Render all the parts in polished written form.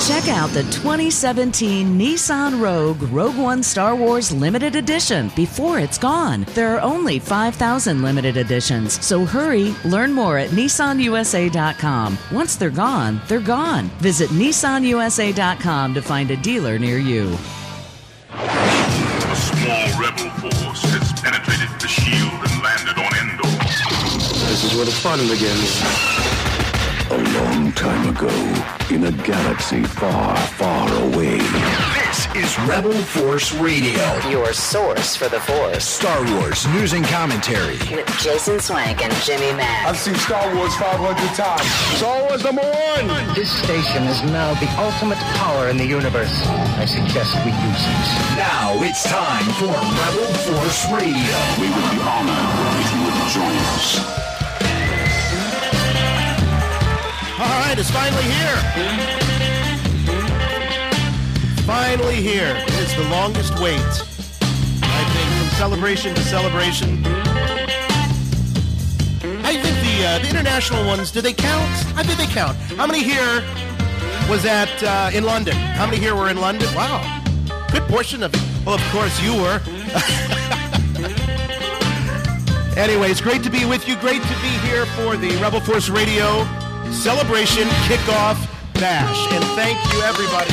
Check out the 2017 Nissan Rogue One Star Wars Limited Edition before it's gone. There are only 5,000 limited editions, so hurry. Learn more at nissanusa.com. Once they're gone, they're gone. Visit nissanusa.com to find a dealer near you. A small rebel force has penetrated the shield and landed on Endor. This is where the fun begins. A long time ago, in a galaxy far, far away. This is Rebel Force Radio. Your source for the Force. Star Wars news and commentary. With Jason Swank and Jimmy Mack. I've seen Star Wars 500 times. Star Wars #1! This station is now the ultimate power in the universe. I suggest we use it. Now it's time for Rebel Force Radio. We would be honored if you would join us. All right, it's finally here. Finally here. It is the longest wait, I think, from celebration to celebration. I think the international ones, do they count? I think they count. How many here was at in London? How many here were in London? Wow. Good portion of it. Well, of course, you were. Anyway, it's great to be with you. Great to be here for the Rebel Force Radio Celebration Kickoff Bash. And thank you, everybody.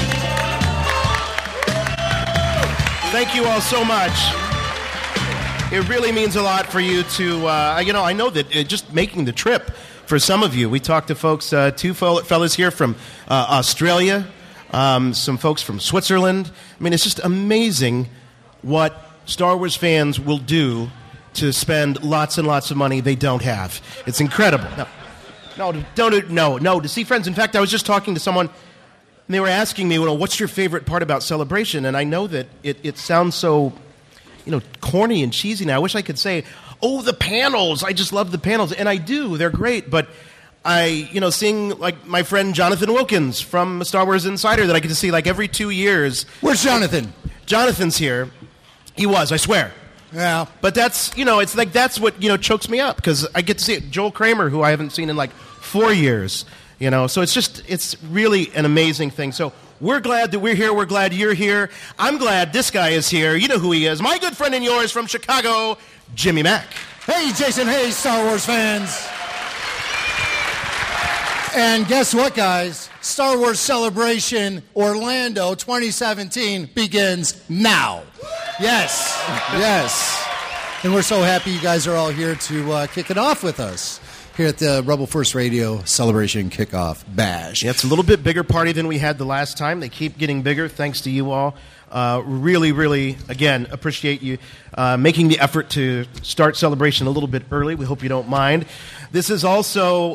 Thank you all so much. It really means a lot for you to, I know that just making the trip for some of you. We talked to folks, two fellas here from Australia, some folks from Switzerland. I mean, it's just amazing what Star Wars fans will do to spend lots and lots of money they don't have. It's incredible. No, to see friends. In fact, I was just talking to someone, and they were asking me, what's your favorite part about Celebration? And I know that it sounds so, corny and cheesy now. I wish I could say, the panels. I just love the panels. And I do. They're great. But seeing, like, my friend Jonathan Wilkins from Star Wars Insider that I get to see, like, every 2 years. Where's Jonathan? Jonathan's here. He was, I swear. Yeah. But that's, it's like that's what, chokes me up, because I get to see it. Joel Kramer, who I haven't seen in, 4 years, So it's really an amazing thing. So we're glad that we're here. We're glad you're here. I'm glad this guy is here. You know who he is. My good friend and yours from Chicago, Jimmy Mack. Hey, Jason. Hey, Star Wars fans. And guess what, guys? Star Wars Celebration Orlando 2017 begins now. Yes. And we're so happy you guys are all here to kick it off with us here at the Rebel Force Radio Celebration Kickoff Bash. Yeah, it's a little bit bigger party than we had the last time. They keep getting bigger, thanks to you all. Really, really, again, appreciate you making the effort to start celebration a little bit early. We hope you don't mind. This is also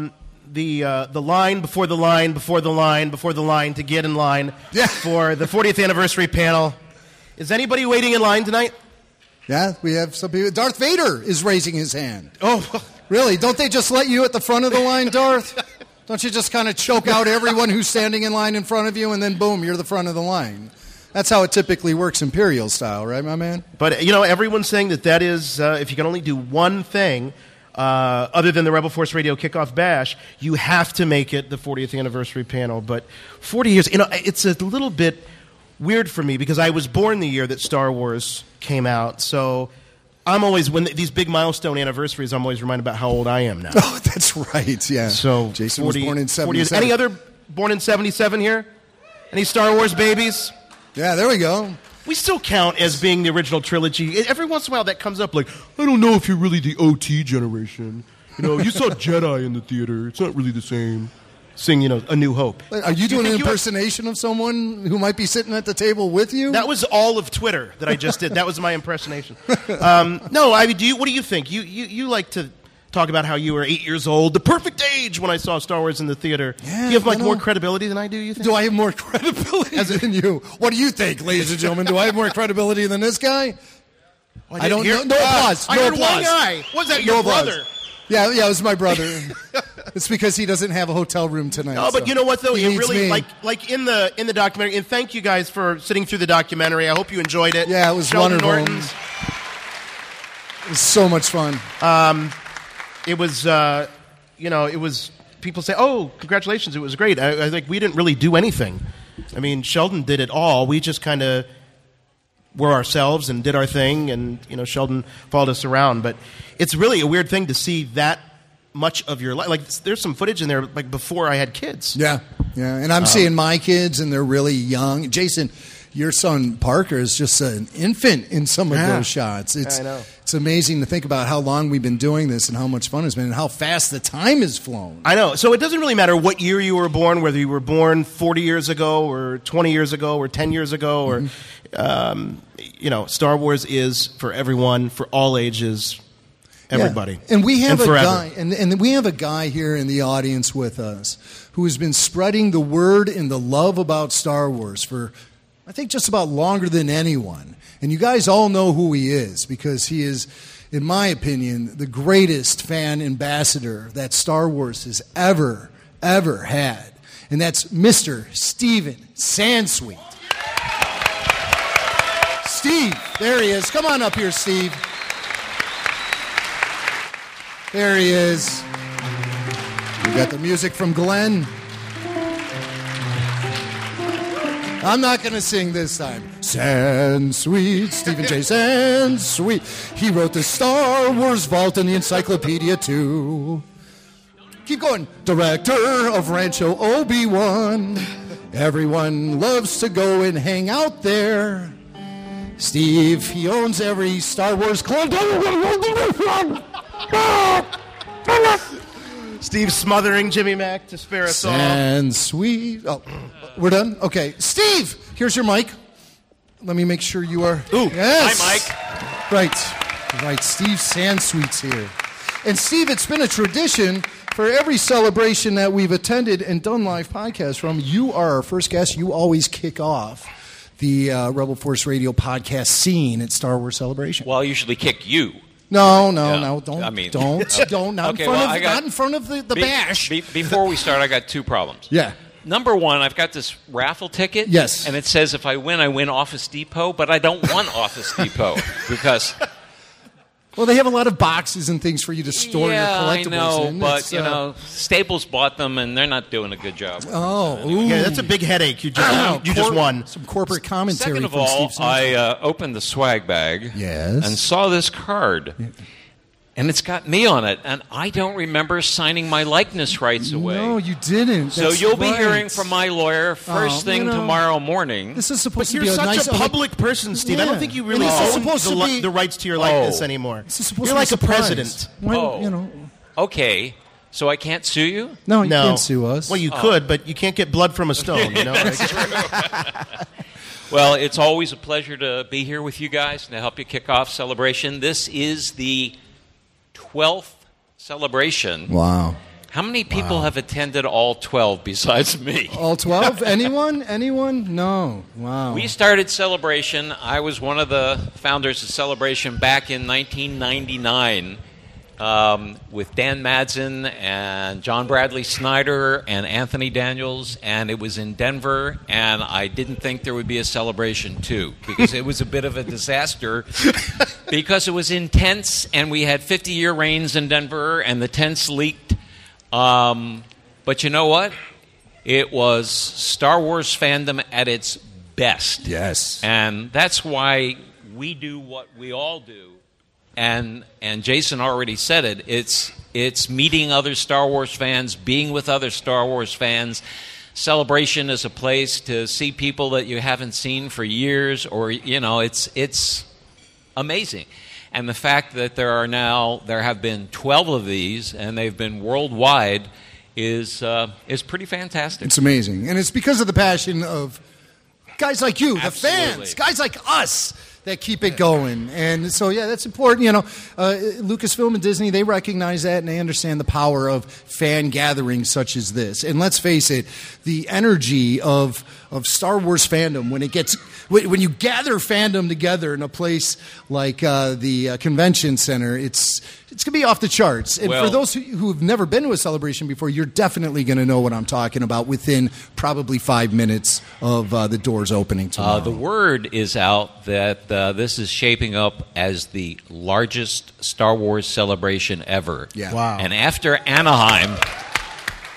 the line before the line before the line before the line to get in line for the 40th anniversary panel. Is anybody waiting in line tonight? Yeah, we have some people. Darth Vader is raising his hand. Oh, really? Don't they just let you at the front of the line, Darth? Don't you just kind of choke out everyone who's standing in line in front of you, and then boom, you're the front of the line? That's how it typically works, Imperial style, right, my man? But, everyone's saying that is, if you can only do one thing, other than the Rebel Force Radio Kickoff Bash, you have to make it the 40th anniversary panel. But 40 years, it's a little bit weird for me, because I was born the year that Star Wars came out, so I'm always, when these big milestone anniversaries, I'm always reminded about how old I am now. Oh, that's right, yeah. So Jason was born in 77. Any other born in 77 here? Any Star Wars babies? Yeah, there we go. We still count as being the original trilogy. Every once in a while that comes up, like, I don't know if you're really the OT generation. You saw Jedi in the theater. It's not really the same. Sing, A New Hope. Are you doing an impersonation of someone who might be sitting at the table with you? That was all of Twitter that I just did. That was my impersonation. No, I mean, what do you think? You like to talk about how you were 8 years old, the perfect age when I saw Star Wars in the theater. Yeah, do you have more credibility than I do, you think? Do I have more credibility than you? What do you think, ladies and gentlemen? Do I have more credibility than this guy? I don't know. No applause. I heard one guy. Was that your brother? Yeah, it was my brother. It's because he doesn't have a hotel room tonight. No, but you know what, though? It really, like in the documentary, and thank you guys for sitting through the documentary. I hope you enjoyed it. Yeah, it was Sheldon wonderful. Norton's. It was so much fun. It was, it was people say, "Oh, congratulations, it was great." I think we didn't really do anything. I mean, Sheldon did it all. We just kind of were ourselves and did our thing, and Sheldon followed us around. But it's really a weird thing to see that much of your life. Like, there's some footage in there like before I had kids. Yeah. And I'm seeing my kids, and they're really young. Jason, your son Parker is just an infant in some of those shots. I know. It's amazing to think about how long we've been doing this and how much fun it's been and how fast the time has flown. I know. So it doesn't really matter what year you were born, whether you were born 40 years ago or 20 years ago or 10 years ago, or Star Wars is for everyone, for all ages, everybody. Yeah. And we have and a forever. guy, and we have a guy here in the audience with us who has been spreading the word and the love about Star Wars for, I think, just about longer than anyone. And you guys all know who he is because he is, in my opinion, the greatest fan ambassador that Star Wars has ever had. And that's Mr. Steven Sansweet. Steve, there he is. Come on up here, Steve. There he is. We got the music from Glenn. I'm not going to sing this time. Sansweet, Stephen J. Sansweet. He wrote the Star Wars Vault and the Encyclopedia too. Keep going. Director of Rancho Obi-Wan. Everyone loves to go and hang out there. Steve, he owns every Star Wars club. Steve smothering Jimmy Mac to spare us all. Sansweet. Oh, we're done? Okay. Steve, here's your mic. Let me make sure you are. Ooh, yes. Hi, Mike. Right. Steve Sansweet's here. And Steve, it's been a tradition for every celebration that we've attended and done live podcasts from. You are our first guest. You always kick off the Rebel Force Radio podcast scene at Star Wars Celebration. Well, I usually kick you. No, don't. I mean, don't. Not okay, in front of the bash. Before we start, I got two problems. Yeah. Number one, I've got this raffle ticket. Yes. And it says if I win Office Depot, but I don't want Office Depot because... Well, they have a lot of boxes and things for you to store your collectibles in. I know, in. but, Staples bought them, and they're not doing a good job. Oh. Yeah, that's a big headache. You just won. Some corporate commentary Second of from all, Steve I opened the swag bag Yes. and saw this card. And it's got me on it, and I don't remember signing my likeness rights away. No, you didn't. So That's you'll be right. hearing from my lawyer first thing tomorrow morning. This is supposed But to you're be a such nice a public person, Steve. I don't think you really own the rights to your likeness anymore. This is supposed You're to like be a president. Why, Okay, so I can't sue you? No, you can't sue us. Well, you could, but you can't get blood from a stone. That's true. Well, it's always a pleasure to be here with you guys and to help you kick off Celebration. This is the 12th celebration. Wow. How many people have attended all 12 besides me? All 12? Anyone? No. Wow. We started Celebration. I was one of the founders of Celebration back in 1999 with Dan Madsen and John Bradley Snyder and Anthony Daniels, and it was in Denver, and I didn't think there would be a Celebration 2 because it was a bit of a disaster because it was intense, and we had 50-year rains in Denver, and the tents leaked. But you know what? It was Star Wars fandom at its best. Yes. And that's why we do what we all do. And Jason already said it. It's meeting other Star Wars fans, being with other Star Wars fans. Celebration is a place to see people that you haven't seen for years, or it's amazing. And the fact that there have been 12 of these, and they've been worldwide, is pretty fantastic. It's amazing, and it's because of the passion of guys like you, Absolutely. the fans, guys like us, that keep it going. And so, yeah, that's important. Lucasfilm and Disney, they recognize that, and they understand the power of fan gatherings such as this. And let's face it, the energy of Star Wars fandom, when you gather fandom together in a place like the convention center, it's going to be off the charts. And for those who have never been to a celebration before, you're definitely going to know what I'm talking about within probably 5 minutes of the doors opening tomorrow. The word is out that this is shaping up as the largest Star Wars celebration ever. Yeah. Wow. And after Anaheim,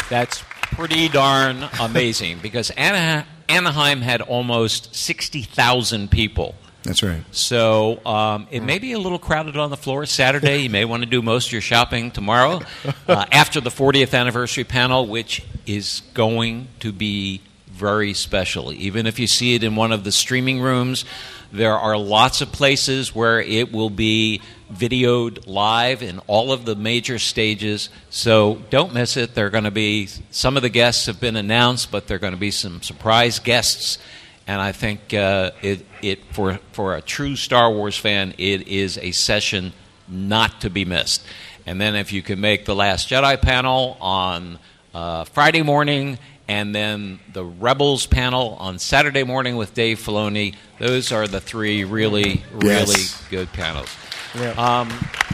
That's pretty darn amazing because Anaheim had almost 60,000 people. That's right. So it may be a little crowded on the floor Saturday. You may want to do most of your shopping tomorrow after the 40th anniversary panel, which is going to be very special. Even if you see it in one of the streaming rooms, there are lots of places where it will be videoed live in all of the major stages. So don't miss it. There are going to be, some of the guests have been announced, but there are going to be some surprise guests. And I think for a true Star Wars fan, it is a session not to be missed. And then if you can make the Last Jedi panel on Friday morning, and then the Rebels panel on Saturday morning with Dave Filoni, those are the three really good panels. Yeah.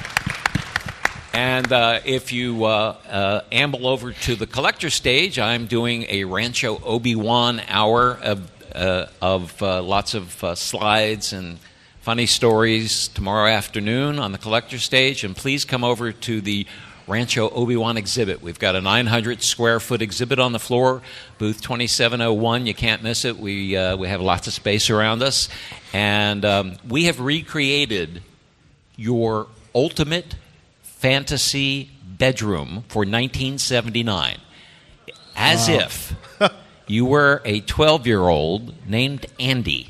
And if you amble over to the collector stage, I'm doing a Rancho Obi-Wan hour of lots of slides and funny stories tomorrow afternoon on the collector stage. And please come over to the Rancho Obi-Wan exhibit. We've got a 900-square-foot exhibit on the floor, booth 2701. You can't miss it. We have lots of space around us. And we have recreated your ultimate fantasy bedroom for 1979 as if you were a 12-year-old named Andy.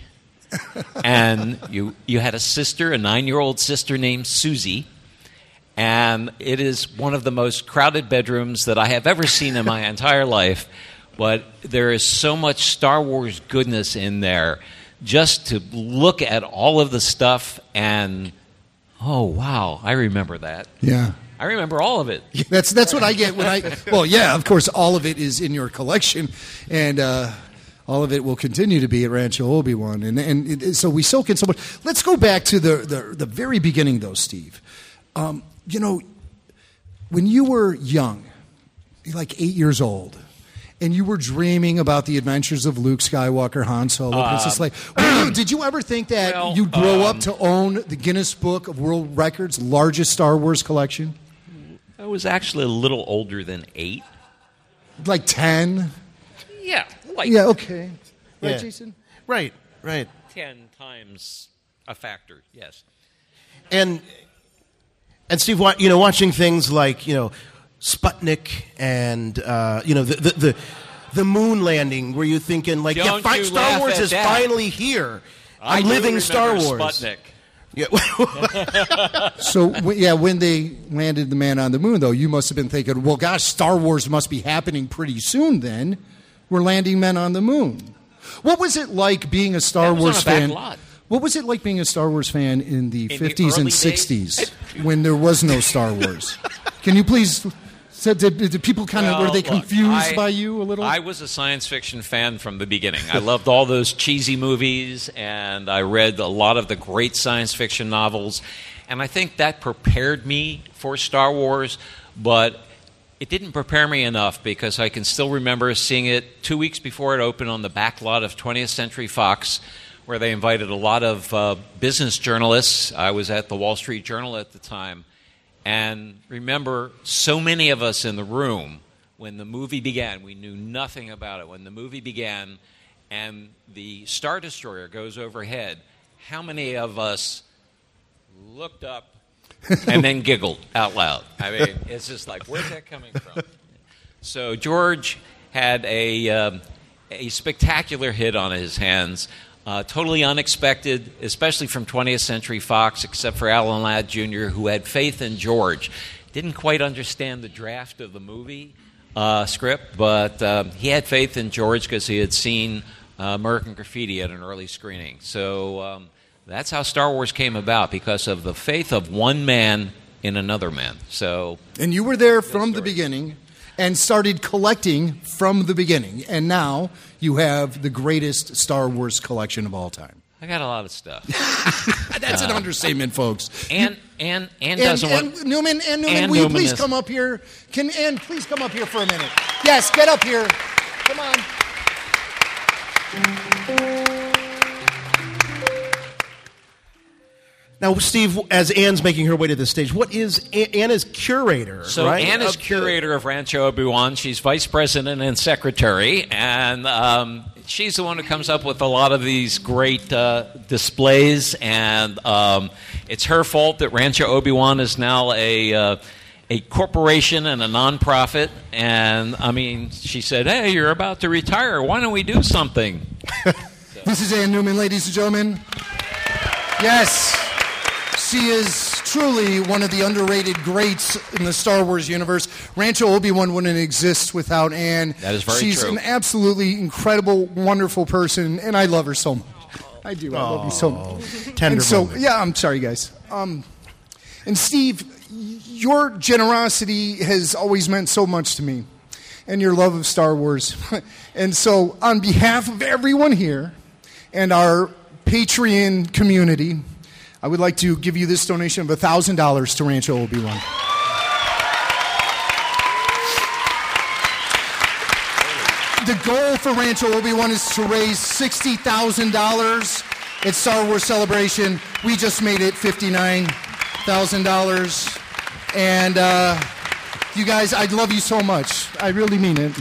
And you had a sister, a 9-year-old sister named Susie. And it is one of the most crowded bedrooms that I have ever seen in my entire life. But there is so much Star Wars goodness in there. Just to look at all of the stuff and, oh, wow, I remember that. Yeah. I remember all of it. That's what I get when I... Well, yeah, of course, all of it is in your collection. And all of it will continue to be at Rancho Obi-Wan. And so we soak in so much. Let's go back to the very beginning, though, Steve. You know, when you were young, like 8 years old, and you were dreaming about the adventures of Luke Skywalker, Han Solo, Princess Leia, did you ever think that you'd grow up to own the Guinness Book of World Records' largest Star Wars collection? I was actually a little older than 8. Like 10? Yeah. Yeah, okay. Right, Yeah. Jason? Right. 10 times a factor, yes. And Steve, watching things like, Sputnik and, the moon landing, where you're thinking, like, Star Wars is finally here. I'm living Star Wars. Sputnik. Yeah. So, when they landed the man on the moon, though, you must have been thinking, well, gosh, Star Wars must be happening pretty soon then. We're landing men on the moon. What was it like being a Star Wars fan? What was it like being a Star Wars fan in the 50s and 60s when there was no Star Wars? Can you please... So did people were they confused by you a little? I was a science fiction fan from the beginning. I loved all those cheesy movies, and I read a lot of the great science fiction novels. And I think that prepared me for Star Wars, but it didn't prepare me enough because I can still remember seeing it 2 weeks before it opened on the back lot of 20th Century Fox, where they invited a lot of business journalists. I was at the Wall Street Journal at the time. And remember, so many of us in the room, when the movie began, we knew nothing about it. When the movie began and the Star Destroyer goes overhead, how many of us looked up and then giggled out loud? I mean, it's just like, where's that coming from? So George had a spectacular hit on his hands. Totally unexpected, especially from 20th Century Fox, except for Alan Ladd Jr., who had faith in George. Didn't quite understand the draft of the movie script, but he had faith in George because he had seen American Graffiti at an early screening. So that's how Star Wars came about, because of the faith of one man in another man. And you were there from the beginning and started collecting from the beginning. And now you have the greatest Star Wars collection of all time. I got a lot of stuff. That's an understatement, folks. And Newman, will you please come up here? Ann please come up here for a minute? Yes, get up here. Come on. Now, Steve, as Anne's making her way to the stage, what is Anne is curator? So right? Anne is curator of Rancho Obi-Wan. She's vice president and secretary, and she's the one who comes up with a lot of these great displays. And it's her fault that Rancho Obi-Wan is now a corporation and a nonprofit. And I mean, she said, "Hey, you're about to retire. Why don't we do something?" This is Ann Newman, ladies and gentlemen. Yes. She is truly one of the underrated greats in the Star Wars universe. Rancho Obi-Wan wouldn't exist without Anne. That is very She's true. She's an absolutely incredible, wonderful person, and I love her so much. I do. I love you so much. Tender moment. Yeah, I'm sorry, guys. And Steve, your generosity has always meant so much to me, and your love of Star Wars. And so, on behalf of everyone here and our Patreon community, I would like to give you this donation of $1,000 to Rancho Obi-Wan. The goal for Rancho Obi-Wan is to raise $60,000 at Star Wars Celebration. We just made it $59,000. And you guys, I love you so much. I really mean it.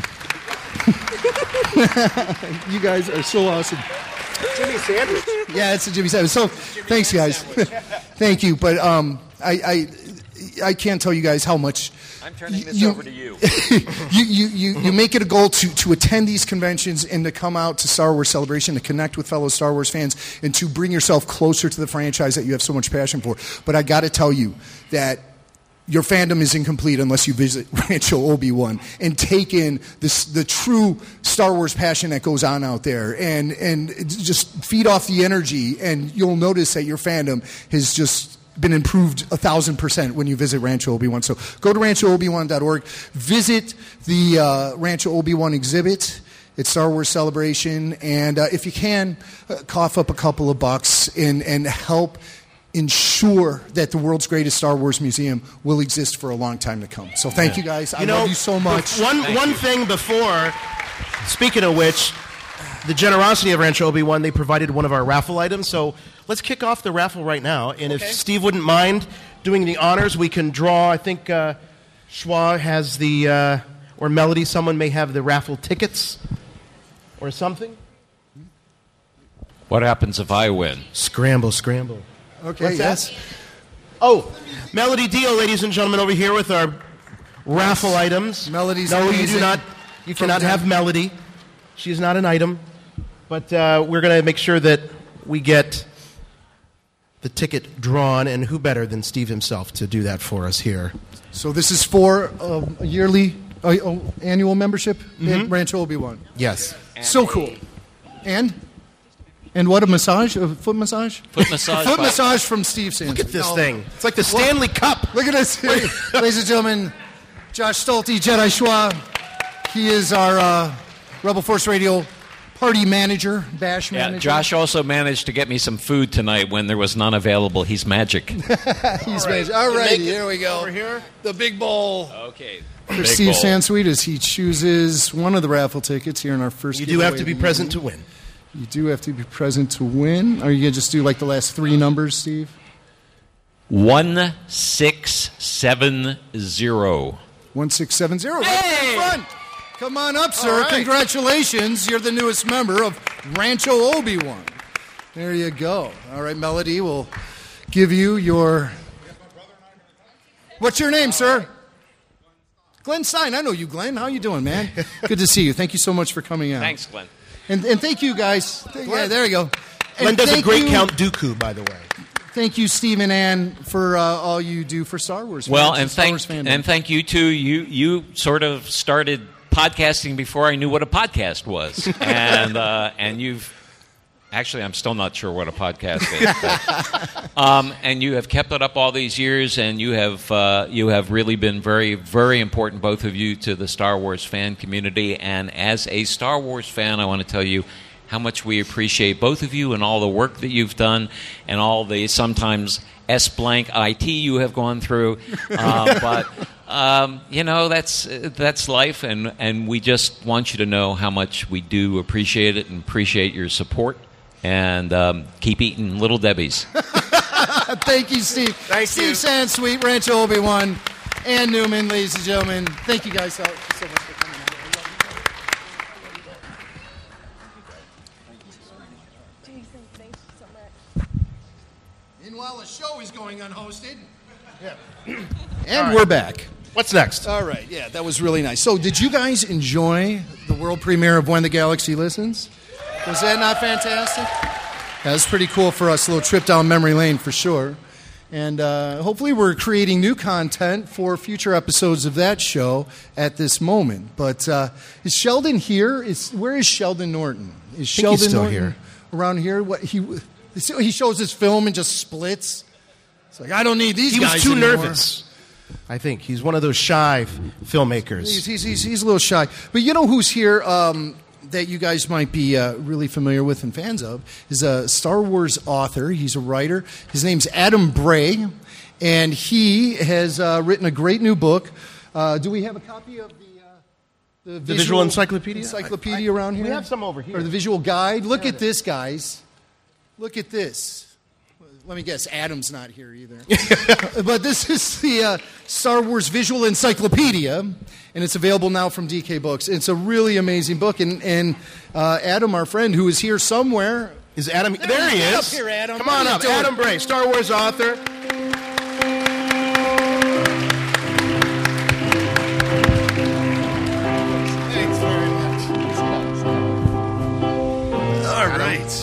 You guys are so awesome. Jimmy Sandwich. Yeah, it's a Jimmy Sandwich. So, thanks, guys. Thank you. But I can't tell you guys how much. I'm turning this over to you. You make it a goal to attend these conventions and to come out to Star Wars Celebration, to connect with fellow Star Wars fans, and to bring yourself closer to the franchise that you have so much passion for. But I got to tell you that your fandom is incomplete unless you visit Rancho Obi-Wan and take in the true Star Wars passion that goes on out there, and just feed off the energy, and you'll notice that your fandom has just been improved 1,000% when you visit Rancho Obi-Wan. So go to ranchoobiwan.org, visit the Rancho Obi-Wan exhibit at Star Wars Celebration, and if you can, cough up a couple of bucks and help ensure that the world's greatest Star Wars museum will exist for a long time to come. So thank you guys. I love you so much. One thing before, speaking of which, the generosity of Rancho Obi-Wan, they provided one of our raffle items. So let's kick off the raffle right now. And if Steve wouldn't mind doing the honors, we can draw. I think Schwa has the, or Melody, someone may have the raffle tickets or something. What happens if I win? Scramble, scramble. Okay, What's yes. that? Oh, Melody Deal, ladies and gentlemen, over here with our raffle items. Melody's No, you amazing. do not. You cannot have Melody. She's not an item. But we're going to make sure that we get the ticket drawn, and who better than Steve himself to do that for us here. So this is for a yearly, annual membership at Rancho Obi-Wan. Yes. So cool. And what, a massage? A foot massage? Foot massage. Foot massage from Steve Sands. Look at this thing. It's like the Stanley Cup. Look at this. Ladies and gentlemen, Josh Stolte, Jedi Schwa. He is our Rebel Force Radio party manager, bash manager. Yeah, Josh also managed to get me some food tonight when there was none available. He's magic. He's magic. All right, here we go. Over here. The big bowl. Okay. For Steve Sansweet as he chooses one of the raffle tickets here in our first You do have to giveaway be present to win. You do have to be present to win. Are you going to just do like the last three numbers, Steve? 1670. 1670. Right Hey! in front. Come on up, sir. All right. Congratulations. You're the newest member of Rancho Obi-Wan. There you go. All right, Melody will give you your... What's your name, sir? Glenn Stein. I know you, Glenn. How you doing, man? Good to see you. Thank you so much for coming out. Thanks, Glenn. And thank you, guys. Yeah, there you go. Glenn And does a thank great you- Count Dooku, by the way. Thank you, Steve and Ann, for all you do for Star Wars. Well, fans and Star Wars fandom. thank you too. You sort of started podcasting before I knew what a podcast was, and you've actually I'm still not sure what a podcast is, but, and you have kept it up all these years, and you have really been very, very important, both of you, to the Star Wars fan community. And as a Star Wars fan, I want to tell you how much we appreciate both of you and all the work that you've done and all the sometimes S-blank IT you have gone through. But, that's life, and we just want you to know how much we do appreciate it and appreciate your support. And keep eating Little Debbie's. Thank you, Steve. Steve Sansweet, Rancho Obi-Wan, and Newman, ladies and gentlemen. Thank you guys so much for coming out. Meanwhile, the show is going unhosted. Yeah. And we're back. What's next? All right, yeah, that was really nice. So did you guys enjoy the world premiere of When the Galaxy Listens? Was that not fantastic? That was pretty cool for us, a little trip down memory lane for sure. And hopefully we're creating new content for future episodes of that show at this moment. But is Sheldon here? Where is Sheldon Norton? Is Sheldon he's still Norton here. Around here? What he shows his film and just splits. It's like, I don't need these guys He was too anymore. nervous. I think he's one of those shy filmmakers. He's a little shy. But you know who's here that you guys might be really familiar with and fans of is a Star Wars author. He's a writer. His name's Adam Bray, and he has written a great new book. Do we have a copy of the visual encyclopedia? Encyclopedia around here? We have some over here. Or the visual guide? Look at this, guys. Look at this. Let me guess, Adam's not here either. But this is the Star Wars Visual Encyclopedia, and it's available now from DK Books. It's a really amazing book, and Adam, our friend, who is here somewhere. Is Adam? There he is. Up here, Adam. Come on up. Adam Bray, Star Wars author. Thanks very much. All right.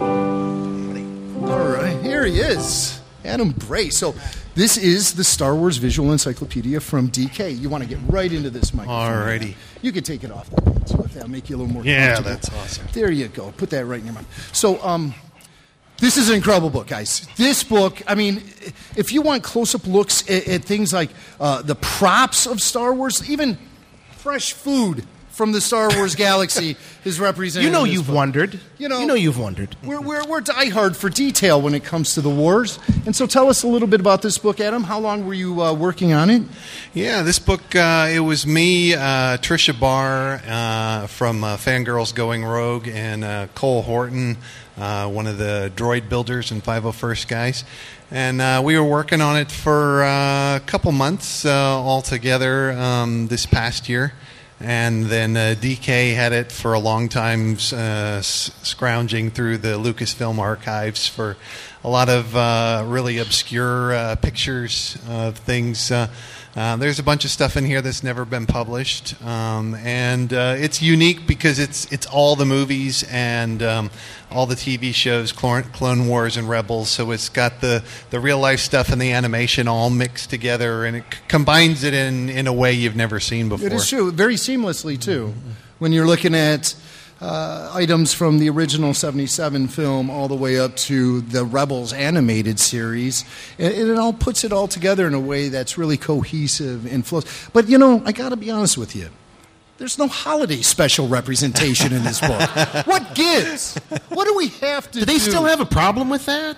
All right, here he is, Adam Bray. So this is the Star Wars Visual Encyclopedia from DK. You want to get right into this microphone. All righty. You can take it off the page, so if that'll make you a little more comfortable. That's awesome. There you go. Put that right in your mouth. So this is an incredible book, guys. This book, I mean, if you want close-up looks at things like the props of Star Wars, even fresh food from the Star Wars galaxy is represented. You know in this you've book. wondered. You know you've wondered. We're diehard for detail when it comes to the wars. And so tell us a little bit about this book, Adam. How long were you working on it? Yeah, this book, it was me, Tricia Barr from Fangirls Going Rogue, and Cole Horton, one of the droid builders and 501st guys. And we were working on it for a couple months all together this past year. And then DK had it for a long time, scrounging through the Lucasfilm archives for a lot of really obscure pictures of things. There's a bunch of stuff in here that's never been published, and it's unique because it's all the movies and all the TV shows, Clone Wars and Rebels. So it's got the real life stuff and the animation all mixed together, and it combines it in a way you've never seen before. It is true, very seamlessly too. When you're looking at items from the original 77 film all the way up to the Rebels animated series, and it all puts it all together in a way that's really cohesive and flows. But, I got to be honest with you. There's no holiday special representation in this book. What gives? What do we have to do? Do they still have a problem with that?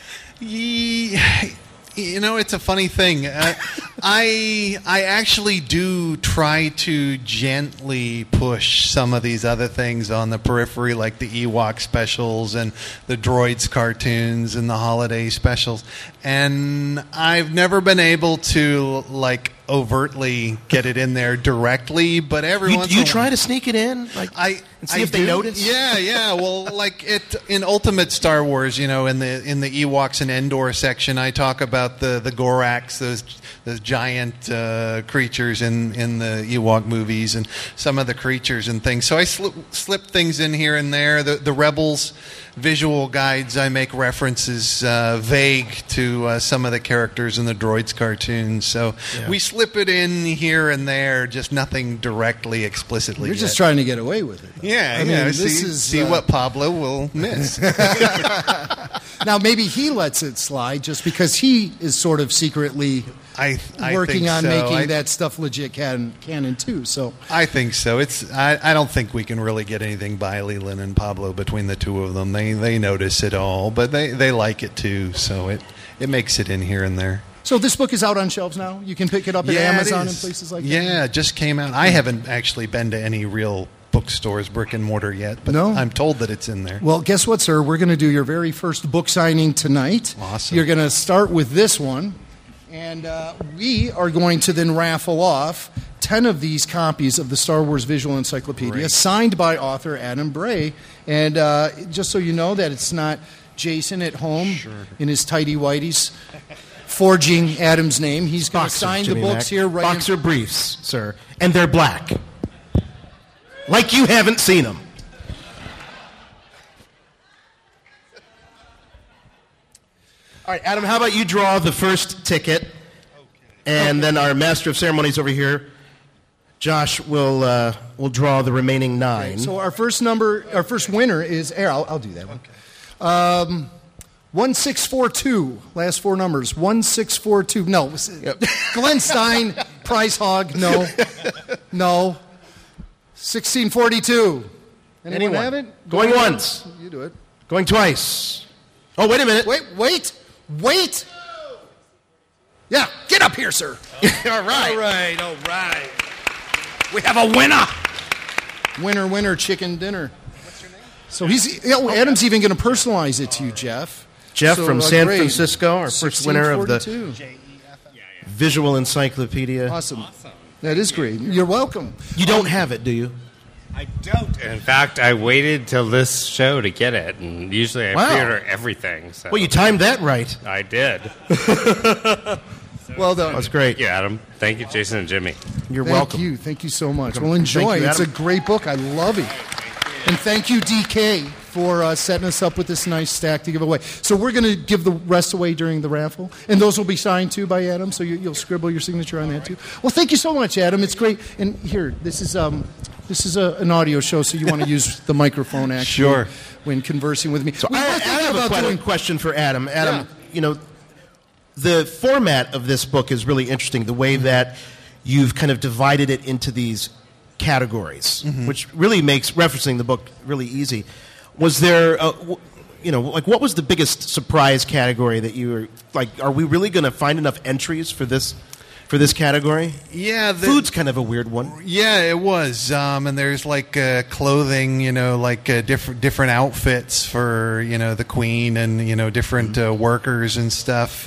It's a funny thing. I actually do try to gently push some of these other things on the periphery, like the Ewok specials and the Droids cartoons and the holiday specials. And I've never been able to, overtly get it in there directly, but every once in a while... You try to sneak it in? And see if they notice? Yeah. Well, in Ultimate Star Wars, in the Ewoks and Endor section, I talk about the Goraks, those giant creatures in the Ewok movies, and some of the creatures and things. So I slip things in here and there. The Rebels visual guides, I make references vague to some of the characters in the Droids cartoons. So we slip it in here and there, just nothing directly, explicitly. You're just trying to get away with it. Yeah. See what Pablo will miss. Now, maybe he lets it slide just because he is sort of secretly working on making that stuff legit canon too. So I think so. I don't think we can really get anything by Leland and Pablo between the two of them. They notice it all, but they like it too. So it makes it in here and there. So this book is out on shelves now? You can pick it up at Amazon and places like that? Yeah, it just came out. I haven't actually been to any real bookstores, brick and mortar yet, but No? I'm told that it's in there. Well, guess what, sir? We're going to do your very first book signing tonight. Awesome. You're going to start with this one, and we are going to then raffle off 10 of these copies of the Star Wars Visual Encyclopedia, Great. signed by author Adam Bray. And just so you know that it's not Jason at home in his tighty-whities forging Adam's name. He's going to sign the Jimmy books Mac. here right Boxer briefs, sir. And they're black. Like you haven't seen them. All right, Adam, how about you draw the first ticket? And then our master of ceremonies over here, Josh, will draw the remaining 9. So our first winner is I'll do that one. Okay. 1642. Last 4 numbers. 1642. No, Glenn Stein, prize hog. No. 1642. Anyone have it? Going once. You do it. Going twice. Oh, wait a minute. Wait. Yeah, get up here, sir. All right. We have a winner. Winner, chicken dinner. What's your name? So Adam's even going to personalize it to you, Jeff. Jeff from San great. Francisco, our first winner of the Visual Encyclopedia. Awesome. That is great. You're welcome. You don't have it, do you? I don't. In fact, I waited till this show to get it, and usually I pre-order everything. So. Well, you timed that right. I did. Well done. That's great. Thank you, Adam. Thank you, Jason and Jimmy. You're welcome. Thank you so much. Well, enjoy. You, it's a great book. I love it. And thank you, DK, for setting us up with this nice stack to give away. So we're going to give the rest away during the raffle, and those will be signed too by Adam. So you'll scribble your signature on that too. Well, thank you so much, Adam. It's great. And here, this is an audio show, so you want to use the microphone actually when conversing with me. So I have a question for Adam. Adam, the format of this book is really interesting. The way that you've kind of divided it into these categories, which really makes referencing the book really easy. Was there, what was the biggest surprise category that you were like? Are we really going to find enough entries for this category? Yeah, food's kind of a weird one. Yeah, it was. And there's like clothing, different outfits for the Queen and different workers and stuff.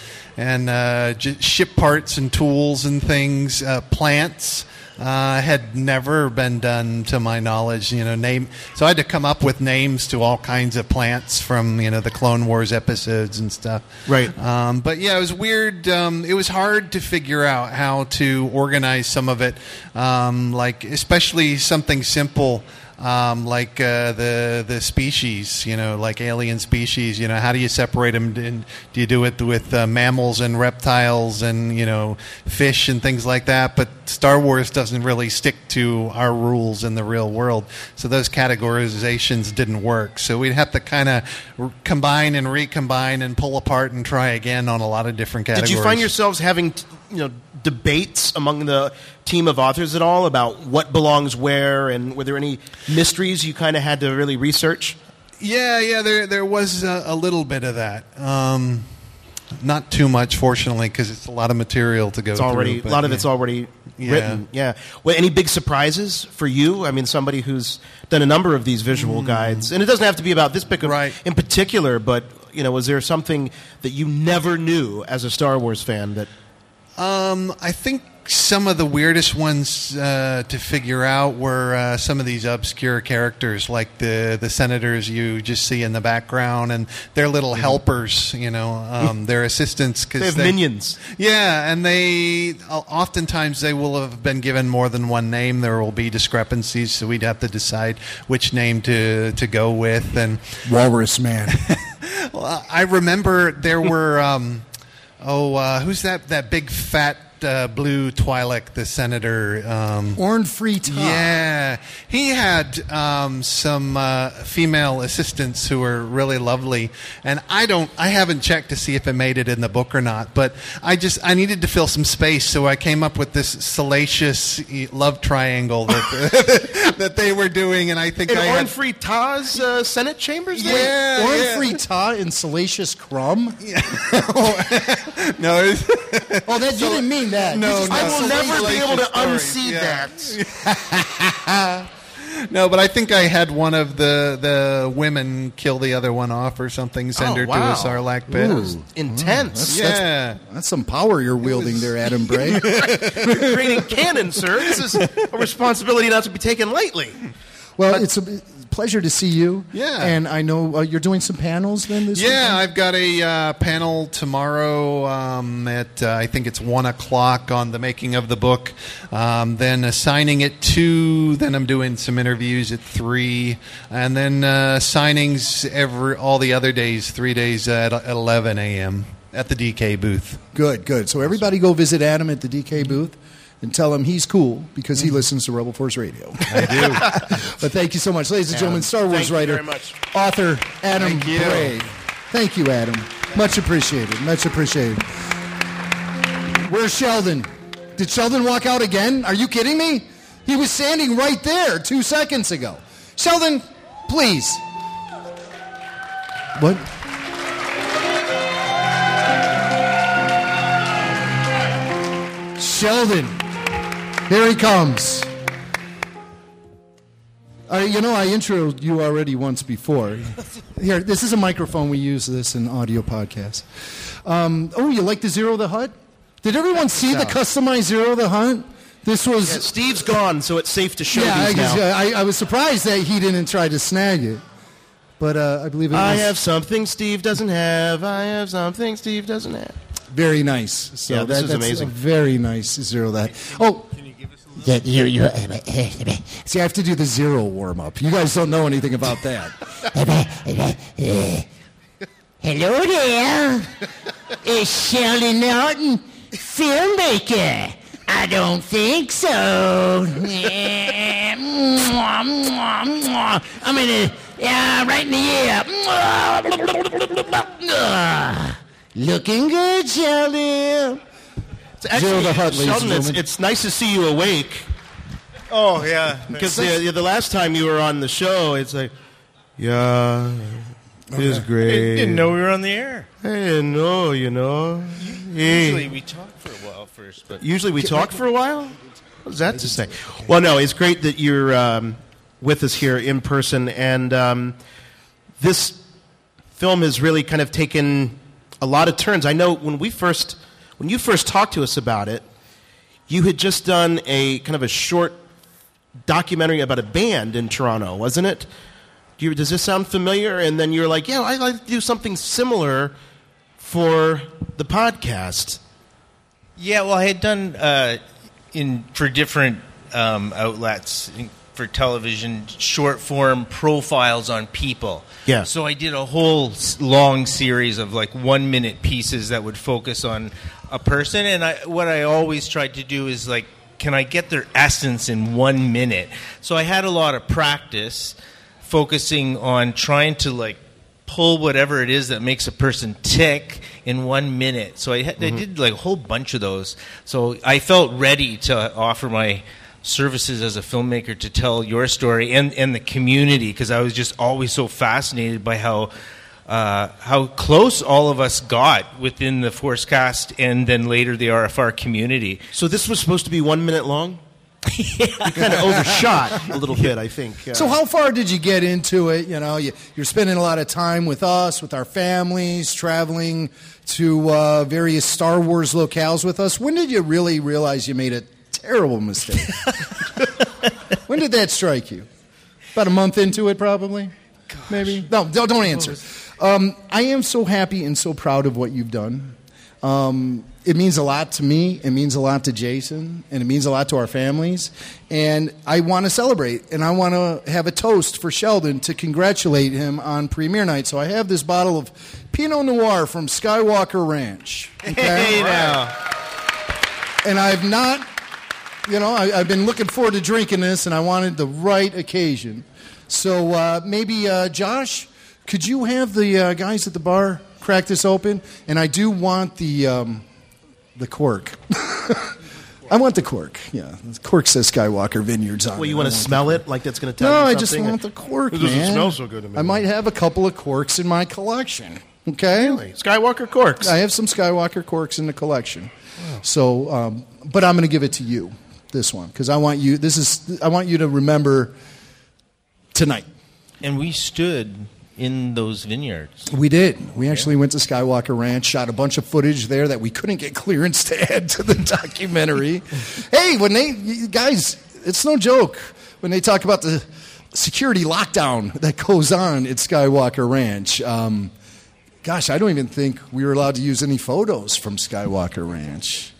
And ship parts and tools and things, plants. Had never been done to my knowledge. So I had to come up with names to all kinds of plants from the Clone Wars episodes and stuff. Right. But yeah, it was weird. It was hard to figure out how to organize some of it. Especially something simple. Like the species, like alien species, how do you separate them? Do you do it with mammals and reptiles and, fish and things like that? But Star Wars doesn't really stick to our rules in the real world. So those categorizations didn't work. So we'd have to kind of combine and recombine and pull apart and try again on a lot of different categories. Did you find yourselves having, debates among the team of authors at all about what belongs where, and were there any mysteries you kind of had to really research? Yeah, there was a little bit of that. Not too much, fortunately, because it's a lot of material to go through. A lot of it's already written. Yeah. Well, any big surprises for you? I mean, somebody who's done a number of these visual guides, and it doesn't have to be about this book in particular, but was there something that you never knew as a Star Wars fan that? I think some of the weirdest ones to figure out were some of these obscure characters, like the senators you just see in the background, and their little helpers, their assistants. Cause they have minions. Yeah, and oftentimes they will have been given more than one name. There will be discrepancies, so we'd have to decide which name to go with. And Walrus Man. Well, I remember there were... who's that big fat blue Twi'lek, the senator? Orn Free Taa. Yeah. He had some female assistants who were really lovely. And I haven't checked to see if it made it in the book or not, but I needed to fill some space, so I came up with this salacious love triangle that they were doing, and I think Orn Free Taa's Senate chambers? Yeah. Orn Free Taa and Salacious Crumb? Yeah. No. You didn't mean that. No, I will never be able to unsee that. No, but I think I had one of the women kill the other one off or something, send her to a Sarlacc pit. Ooh, intense. That's some power you're wielding there, Adam Bray. You're creating canon, sir. This is a responsibility not to be taken lightly. Well, it's a pleasure to see you. Yeah. And I know you're doing some panels then this weekend? I've got a panel tomorrow at, I think it's 1 o'clock on the making of the book. Then a signing at 2. Then I'm doing some interviews at 3. And then signings all the other days, 3 days at 11 a.m. at the DK booth. Good. So everybody go visit Adam at the DK booth. And tell him he's cool because he listens to Rebel Force Radio. I do. But thank you so much. Ladies and gentlemen, Star Wars writer, very much. author, Adam Bray. Thank you, Adam. Much appreciated. Much appreciated. Where's Sheldon? Did Sheldon walk out again? Are you kidding me? He was standing right there 2 seconds ago. Sheldon, please. What? Sheldon. Here he comes. I introed you already once before. Here, this is a microphone. We use this in audio podcasts. You like the Zero the Hutt? Did everyone see the customized Zero the Hutt? This was... Yeah, Steve's gone, so it's safe to show these now. I was surprised that he didn't try to snag it. But I believe it was... I have something Steve doesn't have. I have something Steve doesn't have. Very nice. So yeah, this is that's amazing. A very nice Zero that. Can you give us a little... See, I have to do the Zero warm-up. You guys don't know anything about that. Hello there. It's Sheldon Norton, filmmaker. I don't think so. I'm in right in the ear. Looking good, Sheldon. Sheldon, it's nice to see you awake. Oh, yeah. Because the last time you were on the show, it's like, it was great. I didn't know we were on the air. I didn't know, Usually we talk for a while first. But Usually we talk for a while? What is that to say? Well, no, it's great that you're with us here in person. And this film has really kind of taken a lot of turns. I know when you first talked to us about it, you had just done a kind of a short documentary about a band in Toronto, wasn't it? Does this sound familiar? And then you're like, I'd like to do something similar for the podcast. Yeah, well, I had done for different outlets, for television, short form profiles on people. Yeah. So I did a whole long series of 1 minute pieces that would focus on a person, and what I always tried to do is can I get their essence in 1 minute? So I had a lot of practice focusing on trying to pull whatever it is that makes a person tick in 1 minute. So I did a whole bunch of those. So I felt ready to offer my services as a filmmaker to tell your story and the community, because I was just always so fascinated by how close all of us got within the Forcecast and then later the RFR community. So this was supposed to be 1 minute long? You kind of overshot a little bit, I think. So how far did you get into it? You're spending a lot of time with us, with our families, traveling to various Star Wars locales with us. When did you really realize you made a terrible mistake? When did that strike you? About a month into it, probably? Gosh. Maybe? No, don't answer. I am so happy and so proud of what you've done. It means a lot to me, it means a lot to Jason, and it means a lot to our families. And I want to celebrate, and I want to have a toast for Sheldon to congratulate him on premiere night. So I have this bottle of Pinot Noir from Skywalker Ranch. Okay? Hey, now. And I've not, I've been looking forward to drinking this, and I wanted the right occasion. So maybe, Josh, could you have the guys at the bar crack this open? And I do want the cork. I want the cork. Yeah, the cork says Skywalker Vineyards on it. Well, you want to smell it like that's going to tell you something? No, I just want the cork, man. It doesn't smell so good to me. I might have a couple of corks in my collection. Okay? Really? Skywalker corks? I have some Skywalker corks in the collection. Wow. So, but I'm going to give it to you, this one, because I want you to remember tonight. And we stood in those vineyards. We did. We actually went to Skywalker Ranch, shot a bunch of footage there that we couldn't get clearance to add to the documentary. Hey, guys, it's no joke when they talk about the security lockdown that goes on at Skywalker Ranch. Gosh, I don't even think we were allowed to use any photos from Skywalker Ranch.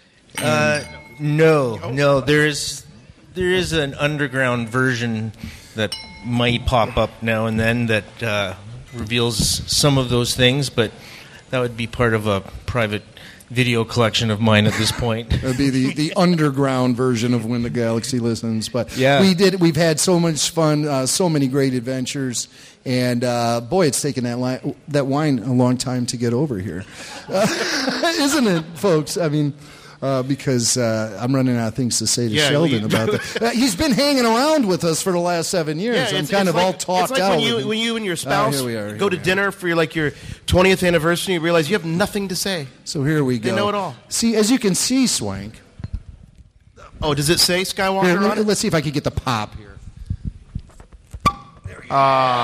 No. There is an underground version that might pop up now and then that reveals some of those things, but that would be part of a private video collection of mine at this point. It would be the underground version of When the Galaxy Listens. But yeah. We've had so much fun, so many great adventures, and boy, it's taken that wine a long time to get over here. Isn't it, folks? I mean... because I'm running out of things to say to Sheldon about that. He's been hanging around with us for the last 7 years. I'm kind of all talked out. It's like when you and your spouse go to dinner for your 20th anniversary, you realize you have nothing to say. So here we go. They know it all. See, as you can see, Swank. Oh, does it say Skywalker on it? Let's see if I can get the pop here. There we go.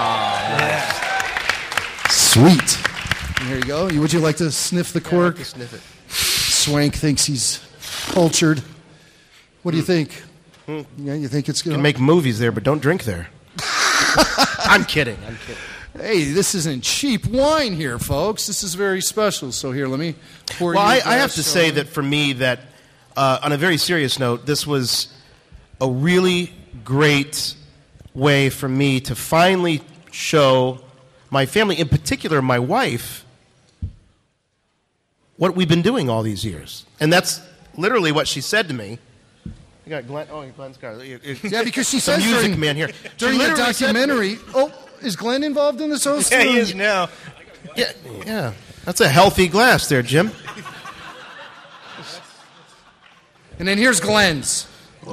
Sweet. And here you go. Would you like to sniff the cork? I'd like to sniff it. Swank thinks he's cultured. What do you think? Yeah, you think it's good? You can make movies there, but don't drink there. I'm kidding. Hey, this isn't cheap wine here, folks. This is very special. So here, let me pour you. Well, I have to say that for me, that on a very serious note, this was a really great way for me to finally show my family, in particular my wife, what we've been doing all these years. And that's literally what she said to me. You got Glenn. Oh, Glenn's got it. Yeah, because she says music man here. During the documentary. Oh, is Glenn involved in this host? Yeah, he is now. Yeah. That's a healthy glass there, Jim. And then here's Glenn's.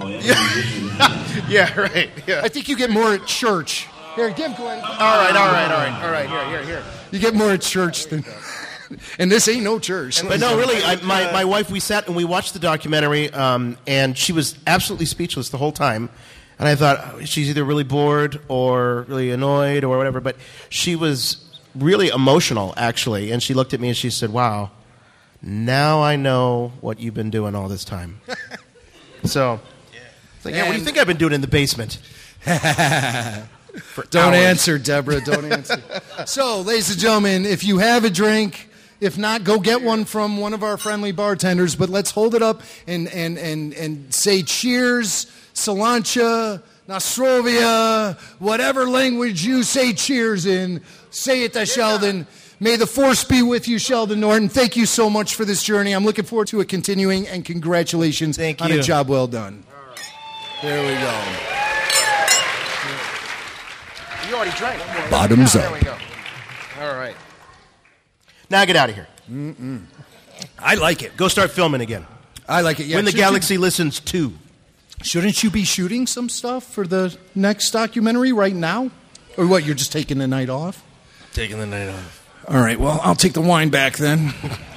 Yeah, right. Yeah. I think you get more at church. Here, give Glenn. All right. Here. You get more at church than... And this ain't no church. But no, really, my wife, we sat and we watched the documentary, and she was absolutely speechless the whole time. And I thought, she's either really bored or really annoyed or whatever. But she was really emotional, actually. And she looked at me and she said, wow, now I know what you've been doing all this time. So, what do you think I've been doing in the basement? Don't answer, Deborah. Don't answer. So, ladies and gentlemen, if you have a drink, if not, go get one from one of our friendly bartenders. But let's hold it up and say cheers, Salancha, Nostrovia, whatever language you say cheers in. Say it to Sheldon. May the force be with you, Sheldon Norton. Thank you so much for this journey. I'm looking forward to it continuing, and congratulations on a job well done. Right. There we go. You already drank. Bottoms up. There we go. All right. Now get out of here. I like it. Go start filming again. I like it. Yeah. When the Galaxy Listens 2. Shouldn't you be shooting some stuff for the next documentary right now? Or what, you're just taking the night off? Taking the night off. All right, well, I'll take the wine back then.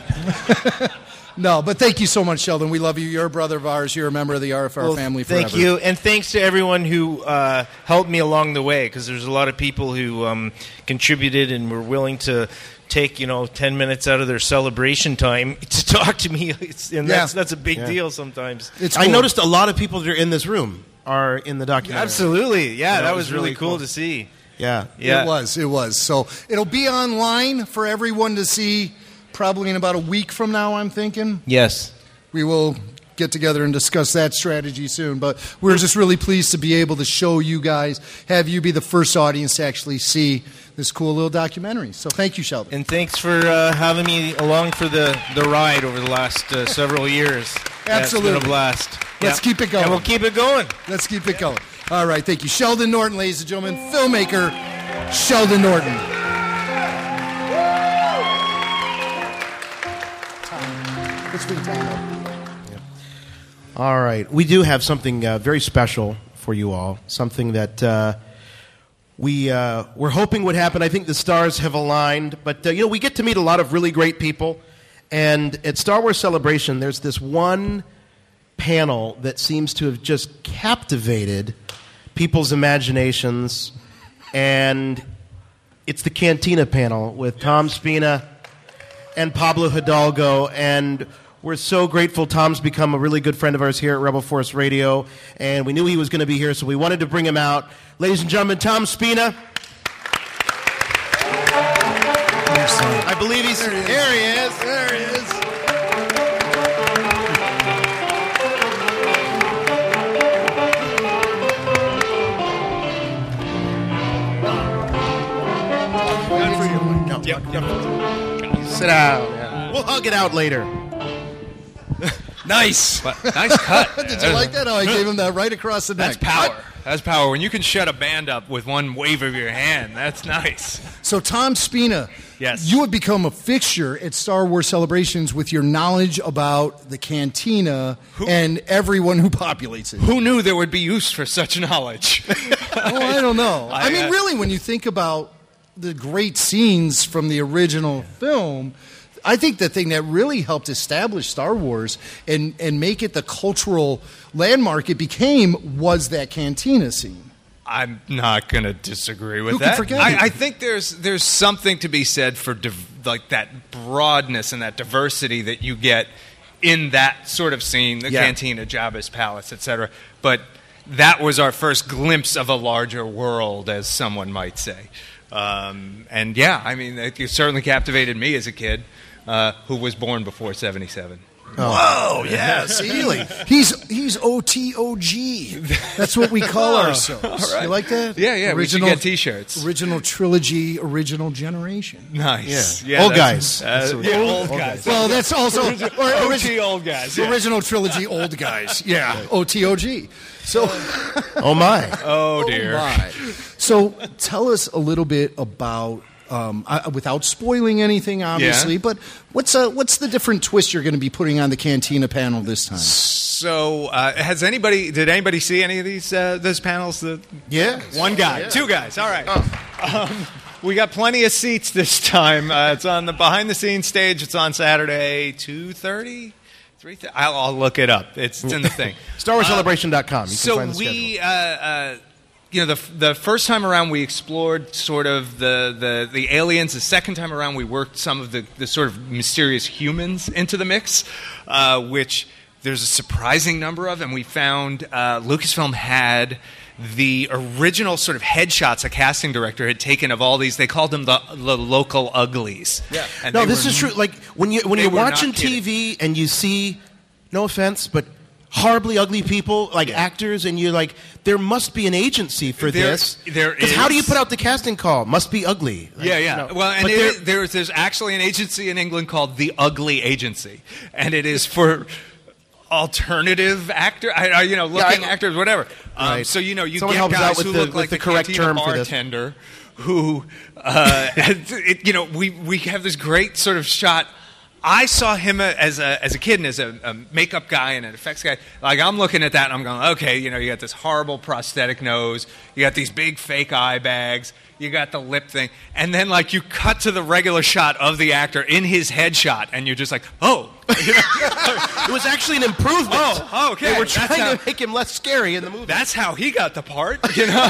No, but thank you so much, Sheldon. We love you. You're a brother of ours. You're a member of the RFR family forever. Thank you, and thanks to everyone who helped me along the way, because there's a lot of people who contributed and were willing to take 10 minutes out of their celebration time to talk to me, that's a big deal sometimes. Cool. I noticed a lot of people that are in this room are in the documentary. Absolutely, yeah, that was really cool to see. Yeah. It was. So it'll be online for everyone to see probably in about a week from now, I'm thinking. Yes. We will get together and discuss that strategy soon. But we're just really pleased to be able to show you guys, have you be the first audience to actually see this cool little documentary. So thank you, Sheldon. And thanks for having me along for the ride over the last several years. Absolutely. It's been a blast. Let's keep it going. And we'll keep it going. Let's keep it going. All right, thank you. Sheldon Norton, ladies and gentlemen, filmmaker Sheldon Norton. All right. We do have something very special for you all, something that we're hoping would happen. I think the stars have aligned, but we get to meet a lot of really great people, and at Star Wars Celebration, there's this one panel that seems to have just captivated people's imaginations, and it's the Cantina panel with Tom Spina and Pablo Hidalgo, and we're so grateful. Tom's become a really good friend of ours here at Rebel Force Radio, and we knew he was going to be here, so we wanted to bring him out. Ladies and gentlemen, Tom Spina. I believe he's... There he is. There he is. Yep. Sit down. Yeah. We'll hug it out later. Nice. Nice cut. Did you like that? Oh, I gave him that right across the neck. That's power. That's power. When you can shut a band up with one wave of your hand, that's nice. So, Tom Spina, yes, you have become a fixture at Star Wars Celebrations with your knowledge about the Cantina and everyone who populates it. Who knew there would be use for such knowledge? Well, I don't know. I mean, really, when you think about the great scenes from the original film, I think the thing that really helped establish Star Wars and make it the cultural landmark it became was that Cantina scene. I'm not going to disagree with Who that. can forget it? I think there's something to be said for like that broadness and that diversity that you get in that sort of scene, the Cantina, Jabba's palace, etc. But that was our first glimpse of a larger world, as someone might say. And yeah, I mean, it certainly captivated me as a kid who was born before 77. Oh. Whoa, yeah, see? He's OTOG. That's what we call ourselves. Right. You like that? Yeah, we should get T-shirts. Original trilogy, original generation. Nice. Yeah, old guys. Old guys. Well, that's also... OT old guys. Yeah. Original trilogy, old guys. Yeah, OTOG. So, oh my. Oh dear. Oh my. So tell us a little bit about, without spoiling anything, obviously, but what's the different twist you're going to be putting on the Cantina panel this time? So, did anybody see any of those panels? Yeah. One guy. Yeah. Two guys. All right. Oh. We got plenty of seats this time. It's on the behind-the-scenes stage. It's on Saturday, 2:30. I'll look it up. It's in the thing. StarWarsCelebration.com. So we, the first time around we explored sort of the aliens. The second time around we worked some of the sort of mysterious humans into the mix, which there's a surprising number of, and we found Lucasfilm had the original sort of headshots a casting director had taken of all these. They called them the local uglies. Yeah. And no, this is true. Like when you're watching TV and you see, no offense, but horribly ugly people, like actors, and you're like, there must be an agency for this. There is. Because how do you put out the casting call? Must be ugly. Like, yeah. You know. Well, and there's actually an agency in England called the Ugly Agency, and it is for alternative actor, actors, whatever. Right. So you Someone get helps guys out with who the, look like the correct Cantina term for this. bartender, who, we have this great sort of shot. I saw him as a kid and as a makeup guy and an effects guy. Like, I'm looking at that and I'm going, okay, you got this horrible prosthetic nose, you got these big fake eye bags, you got the lip thing, and then like you cut to the regular shot of the actor in his headshot, and you're just like, oh. It was actually an improvement. Oh, okay. They were trying to make him less scary in the movie. That's how he got the part,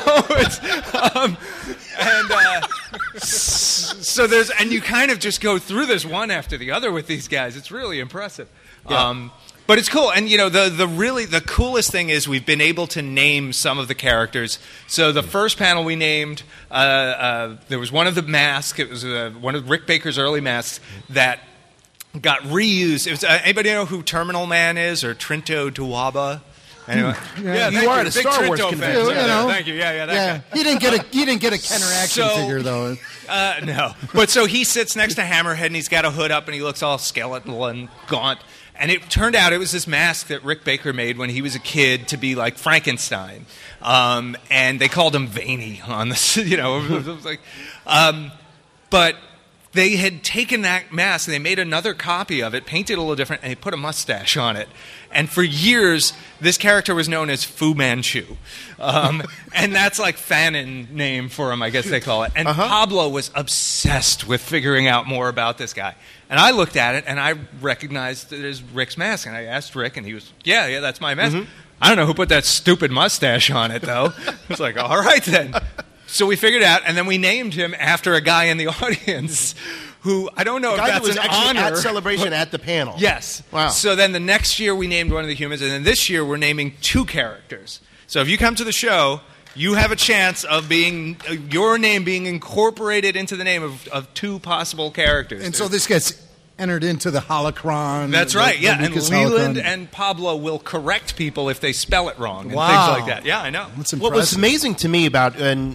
so there's, and you kind of just go through this one after the other with these guys. It's really impressive. Yeah. But it's cool, and the coolest thing is we've been able to name some of the characters. So the first panel we named, there was one of the masks. It was one of Rick Baker's early masks that got reused. It was, anybody know who Terminal Man is, or Trinto Tuaba? Anyway, you are at a Star Wars convention. Thank you. That guy. He didn't get a Kenner action figure though. No, but so he sits next to Hammerhead and he's got a hood up and he looks all skeletal and gaunt. And it turned out it was this mask that Rick Baker made when he was a kid to be like Frankenstein, and they called him Veiny on this. It was like, but they had taken that mask and they made another copy of it, painted a little different, and they put a mustache on it. And for years, this character was known as Fu Manchu. And that's like fanon name for him, I guess they call it. And Pablo was obsessed with figuring out more about this guy. And I looked at it, and I recognized it as Rick's mask. And I asked Rick, and he was, yeah, that's my mask. Mm-hmm. I don't know who put that stupid mustache on it, though. I was like, all right, then. So we figured it out, and then we named him after a guy in the audience who, I don't know if that's an honor. At Celebration at the panel. Yes. Wow. So then the next year we named one of the humans, and then this year we're naming 2 characters. So if you come to the show, you have a chance of your name being incorporated into the name of 2 possible characters. And so this gets entered into the holocron. That's right, yeah. And Lucas Leland holocron. and Pablo will correct people if they spell it wrong and Wow. things like that. Yeah, I know. That's What was impressive. amazing to me about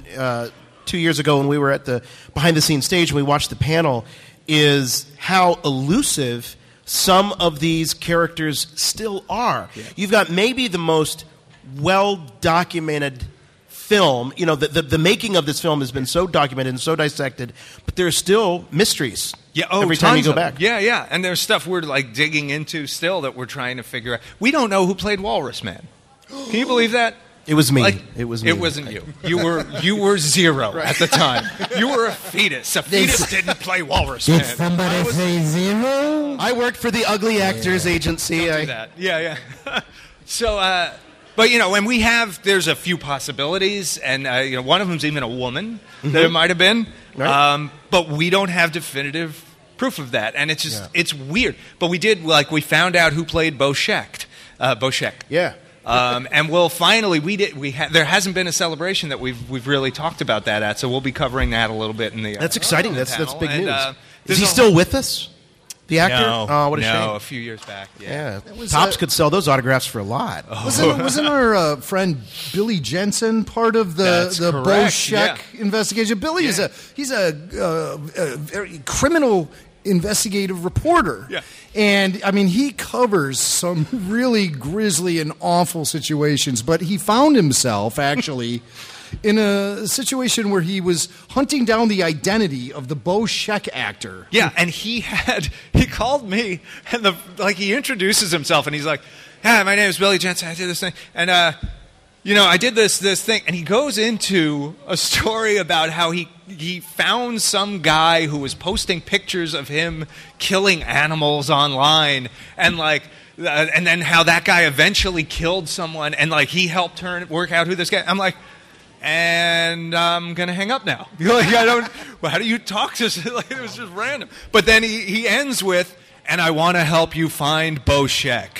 2 years ago when we were at the behind-the-scenes stage and we watched the panel is how elusive some of these characters still are. Yeah. You've got maybe the most well-documented film. You know, the making of this film has been so documented and so dissected, but there are still mysteries. Yeah, every time you go back. Yeah, yeah. And there's stuff we're like digging into still that we're trying to figure out. We don't know who played Walrus Man. Can you believe that? It was me. Like, it was me. It wasn't you. You were 0 at the time. You were a fetus. A fetus didn't play Walrus Man. Did somebody say 0? I worked for the Ugly Actors Agency. Don't do that. Yeah. So, but when we there's a few possibilities, and one of them's even a woman that it might have been, Right. but we don't have definitive proof of that, and it's just it's weird. But we found out who played Bo Sheck. Yeah. And we'll finally there hasn't been a celebration that we've really talked about that at, so we'll be covering that a little bit in the. That's exciting. That's panel. big And, news. Is he still with us? The actor? No, Oh, what a shame. No, a few years back. Yeah. Tops could sell those autographs for a lot. Wasn't our friend Billy Jensen part of the Bo correct, Sheck investigation? Billy is he's a very criminal investigative reporter. Yeah. And, I mean, he covers some really grisly and awful situations, but he found himself, actually, in a situation where he was hunting down the identity of the Bo Sheck actor. Yeah, and he called me, and he introduces himself, and he's like, "Hi, my name is Billy Jensen. I did this thing, and I did this thing," and he goes into a story about how he found some guy who was posting pictures of him killing animals online, and and then how that guy eventually killed someone, and he helped work out who this guy. I'm like. And I'm going to hang up now. How do you talk to it was just random. But then he ends with, and I want to help you find Bo Sheck.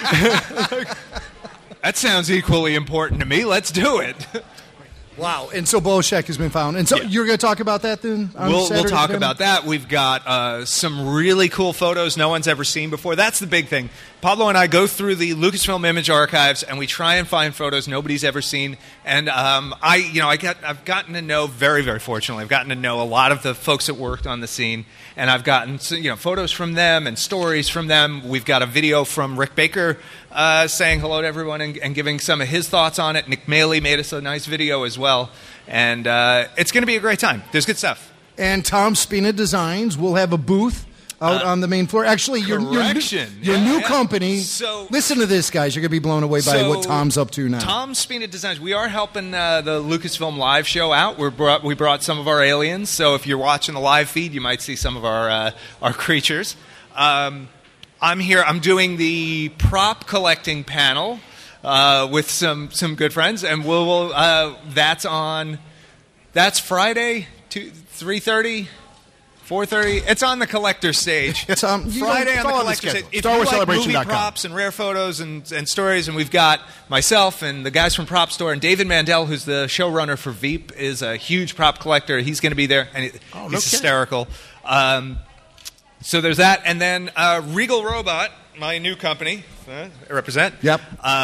That sounds equally important to me. Let's do it. Wow. And so Bo Sheck has been found. And so you're going to talk about that then? We'll talk about that. We've got some really cool photos no one's ever seen before. That's the big thing. Pablo and I go through the Lucasfilm Image Archives, and we try and find photos nobody's ever seen. And I've gotten to know, very, very fortunately, I've gotten to know a lot of the folks that worked on the scene, and I've gotten photos from them and stories from them. We've got a video from Rick Baker saying hello to everyone and giving some of his thoughts on it. Nick Maley made us a nice video as well, and it's going to be a great time. There's good stuff. And Tom Spina Designs will have a booth out on the main floor. Actually, your new company. So, listen to this, guys. You're going to be blown away by what Tom's up to now. Tom Spina Designs. We are helping the Lucasfilm Live show out. We brought some of our aliens. So if you're watching the live feed, you might see some of our creatures. I'm here. I'm doing the prop collecting panel with some good friends, and that's Friday, 3:30. 4:30. It's on the collector stage. Friday on the collector stage. If you like movie props and rare photos and stories, and we've got myself and the guys from Prop Store, and David Mandel, who's the showrunner for Veep, is a huge prop collector. He's going to be there, and he's hysterical. So there's that, and then Regal Robot, my new company, I represent. Yep.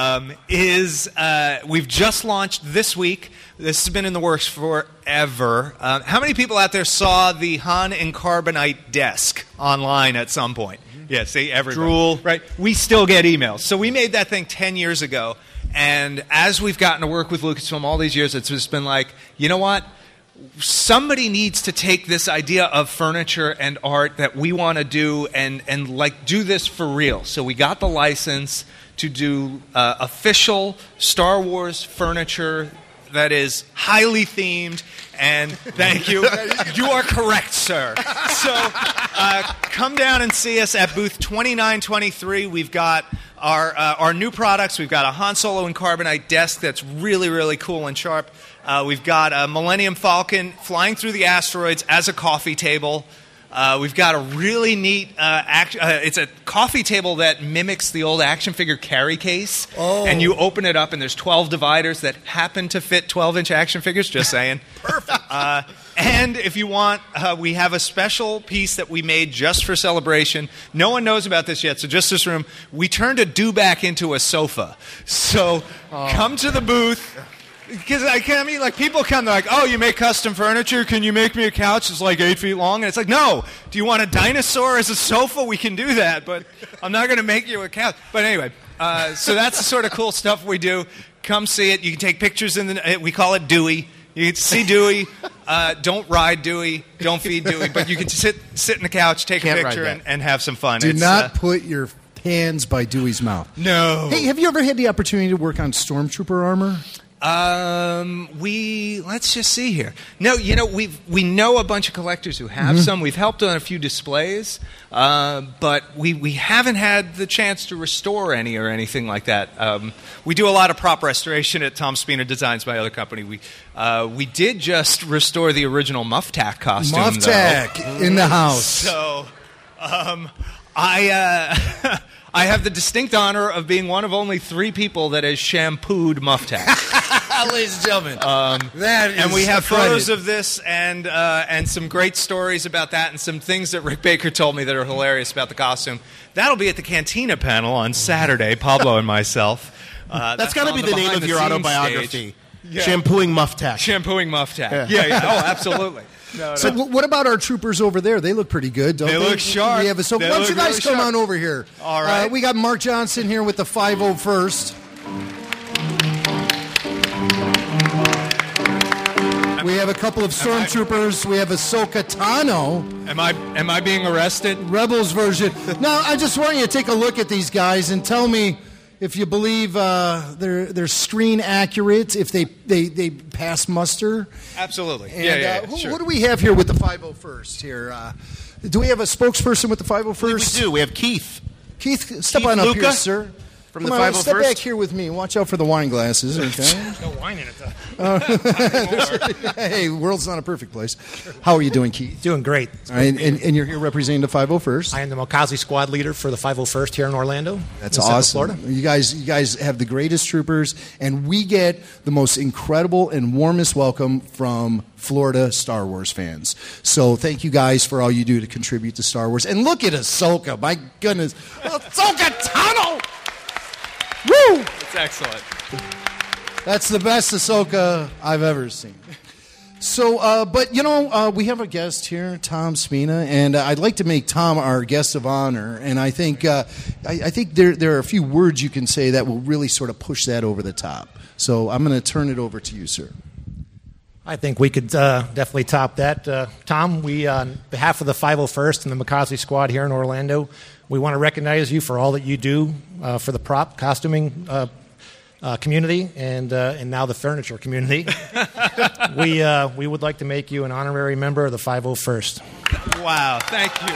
We've just launched this week. This has been in the works forever. How many people out there saw the Han and Carbonite desk online at some point? Yeah, see, everybody. Drool. Right. We still get emails. So we made that thing 10 years ago, and as we've gotten to work with Lucasfilm all these years, it's just been like, you know what? Somebody needs to take this idea of furniture and art that we want to do and do this for real. So we got the license to do official Star Wars furniture that is highly themed, and thank you. You are correct, sir. So come down and see us at booth 2923. We've got our new products. We've got a Han Solo and Carbonite desk that's really, really cool and sharp. We've got a Millennium Falcon flying through the asteroids as a coffee table. We've got a really neat it's a coffee table that mimics the old action figure carry case. Oh. And you open it up, and there's 12 dividers that happen to fit 12-inch action figures, just saying. Perfect. And if you want, we have a special piece that we made just for Celebration. No one knows about this yet, so just this room. We turned a dewback into a sofa. So come to the booth. Because I mean, like, people come, they're like, oh, you make custom furniture? Can you make me a couch that's like 8 feet long? And it's like, no. Do you want a dinosaur as a sofa? We can do that, but I'm not going to make you a couch. But anyway, so that's the sort of cool stuff we do. Come see it. You can take pictures we call it Dewey. You can see Dewey. Don't ride Dewey. Don't feed Dewey. But you can sit in the couch, take a picture, and have some fun. Do not put your hands by Dewey's mouth. No. Hey, have you ever had the opportunity to work on Stormtrooper armor? Let's just see here. No, we know a bunch of collectors who have some. We've helped on a few displays, but we haven't had the chance to restore any or anything like that. We do a lot of prop restoration at Tom Spina Designs, my other company. We did just restore the original Muff Tack costume. Muff Tack in the house. So, I have the distinct honor of being one of only 3 people that has shampooed Muff Tack. Ladies and gentlemen, and we have photos of this and some great stories about that and some things that Rick Baker told me that are hilarious about the costume. That'll be at the Cantina panel on Saturday, Pablo and myself. That's got to be the name of your autobiography. Yeah. Shampooing Muff Tack. Shampooing Muff Tack. Yeah. Oh, absolutely. No. So what about our troopers over there? They look pretty good, don't they? They look sharp. Why don't you guys come on over here? All right. We got Mark Johnson here with the 501st. We have a couple of stormtroopers. We have Ahsoka Tano. Am I being arrested? Rebels version. Now, I just want you to take a look at these guys and tell me if you believe they're screen accurate, if they pass muster. Absolutely. And, Sure. What do we have here with the 501st here? Do we have a spokesperson with the 501st? We do. We have Keith. Keith, step on up Luca? here, sir. From Come the on, 501st. step back here with me. Watch out for the wine glasses. Okay. No wine in it, though. Hey, world's not a perfect place. How are you doing, Keith? Doing great. All right, and you're here representing the 501st. I am the Mokazi squad leader for the 501st here in Orlando. That's in Central awesome. Florida. You guys have the greatest troopers, and we get the most incredible and warmest welcome from Florida Star Wars fans. So thank you guys for all you do to contribute to Star Wars. And look at Ahsoka. My goodness. Ahsoka Tano! Woo! It's excellent. That's the best Ahsoka I've ever seen. So, but we have a guest here, Tom Spina, and I'd like to make Tom our guest of honor. And I think I think there are a few words you can say that will really sort of push that over the top. So I'm going to turn it over to you, sir. I think we could definitely top that. Tom, we, on behalf of the 501st and the Mokazi squad here in Orlando, we want to recognize you for all that you do for the prop costuming community and now the furniture community. We would like to make you an honorary member of the 501st. Wow, thank you.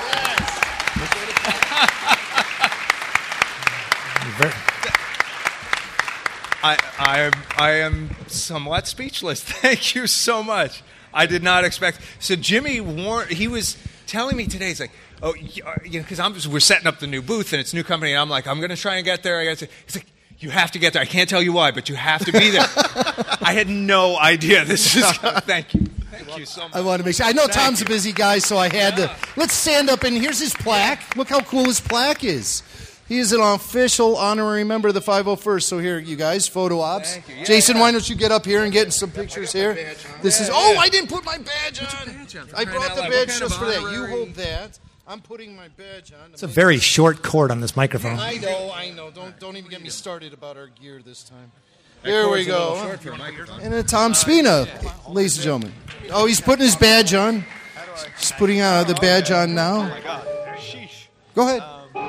I am somewhat speechless. Thank you so much. I did not expect. So Jimmy he was telling me today. He's like, "Oh, because we're setting up the new booth and it's a new company." And I'm like, "I'm going to try and get there." He's like, "You have to get there. I can't tell you why, but you have to be there." I had no idea. This is. Thank you. Thank you so much. I want to make sure. I know Tom's a busy guy, so I had to. Let's stand up, and here's his plaque. Look how cool his plaque is. He is an official honorary member of the 501st. So here, you guys, photo ops. Yeah, Jason, why don't you get up here and get some pictures here? This is. Oh, I didn't put my badge on. I brought the badge just for that. You hold that. I'm putting my badge on. It's a very short cord on this microphone. I know. Don't even get me started about our gear this time. Here we go. And then Tom Spina, ladies and gentlemen. Oh, he's putting his badge on. He's putting the badge on now. Go ahead.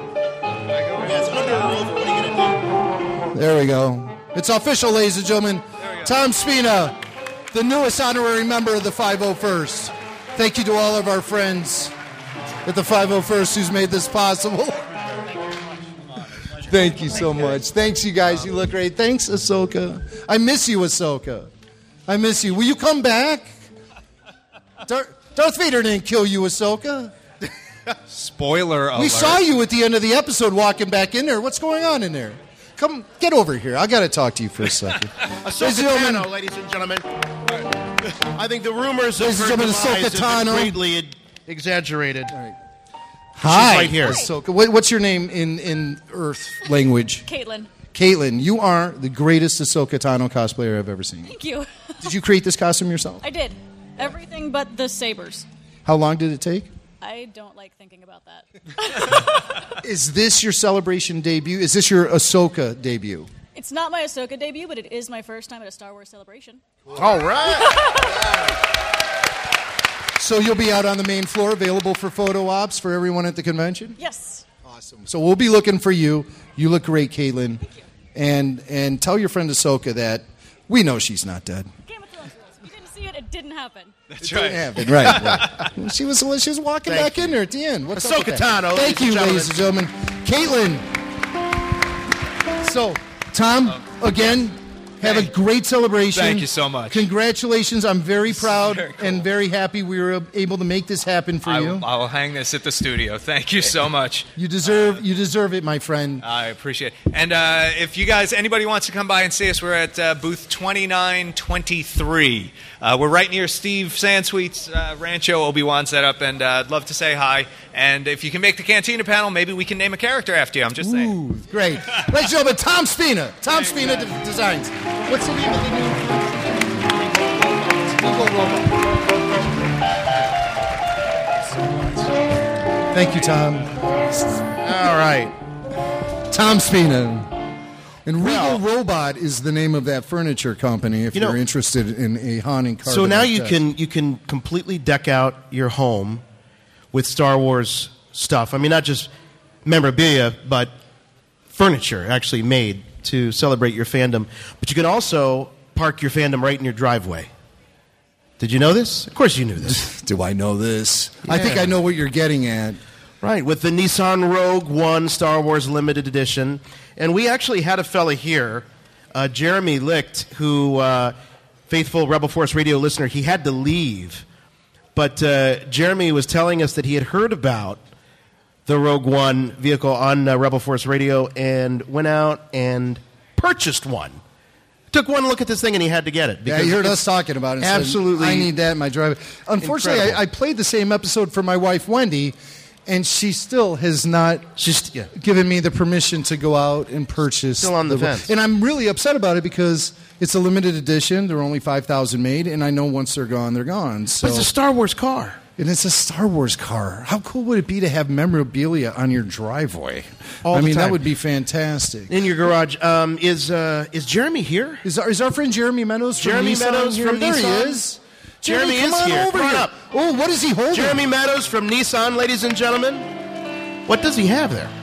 There we go. It's official, ladies and gentlemen. Tom Spina, the newest honorary member of the 501st. Thank you to all of our friends at the 501st who's made this possible. Thank you so much. Thanks, you guys. You look great. Thanks, Ahsoka. I miss you, Ahsoka. I miss you. Will you come back? Darth Vader didn't kill you, Ahsoka. Spoiler alert. We saw you at the end of the episode walking back in there. What's going on in there? Come, get over here. I got to talk to you for a second. Ahsoka Tano, ladies and gentlemen. I think the rumors of her demise have been greatly exaggerated. All right. Hi, she's right here. Ahsoka. What's your name in Earth language? Caitlin. Caitlin, you are the greatest Ahsoka Tano cosplayer I've ever seen. Thank you. Did you create this costume yourself? I did. Everything but the sabers. How long did it take? I don't like thinking about that. Is this your Celebration debut? Is this your Ahsoka debut? It's not my Ahsoka debut, but it is my first time at a Star Wars Celebration. All right. So you'll be out on the main floor, available for photo ops for everyone at the convention? Yes. Awesome. So we'll be looking for you. You look great, Caitlin. Thank you. And tell your friend Ahsoka that we know she's not dead. Game of Thrones rules. If you didn't see it, it didn't happen. That's right. Didn't happen. Right. She was walking back in there at the end. What's Ahsoka Tano. Thank you, ladies and gentlemen. Caitlin. So, Tom, again, have a great celebration. Thank you so much. Congratulations. I'm very proud and very happy we were able to make this happen for you. I will hang this at the studio. Thank you so much. You deserve it, my friend. I appreciate it. And if you guys, anybody wants to come by and see us, we're at booth 2923. We're right near Steve Sansweet's Rancho Obi-Wan setup, and I'd love to say hi. And if you can make the Cantina panel, maybe we can name a character after you. I'm just saying. Ooh, great. Ladies and gentlemen, Tom Spina. Tom Spina Designs. What's the name of the new Google robot? Thank you, Tom. All right. Tom Spina. And Regal Robot is the name of that furniture company if you're interested in a haunting car. So now you can completely deck out your home with Star Wars stuff. I mean, not just memorabilia, but furniture actually made to celebrate your fandom. But you can also park your fandom right in your driveway. Did you know this? Of course you knew this. Do I know this? Yeah. I think I know what you're getting at. Right, with the Nissan Rogue One Star Wars Limited Edition. And we actually had a fella here, Jeremy Licht, who, faithful Rebel Force Radio listener, he had to leave. But Jeremy was telling us that he had heard about the Rogue One vehicle on Rebel Force Radio and went out and purchased one. Took one look at this thing and he had to get it. Yeah, you heard us talking about it. Absolutely. I need that in my driveway. Unfortunately, I played the same episode for my wife, Wendy, and she still has not given me the permission to go out and purchase. Still on the fence. And I'm really upset about it because it's a limited edition. There are only 5,000 made, and I know once they're gone, they're gone. So. But it's a Star Wars car. And it's a Star Wars car. How cool would it be to have memorabilia on your driveway? All the time. That would be fantastic. In your garage. Is Jeremy here? Is our friend Jeremy Meadows from Jeremy Nissan Meadows here? from There Nissan? he is. Jeremy come is on here. Over Come on here. up. Oh, what is he holding? Jeremy Meadows from Nissan, ladies and gentlemen. What does he have there?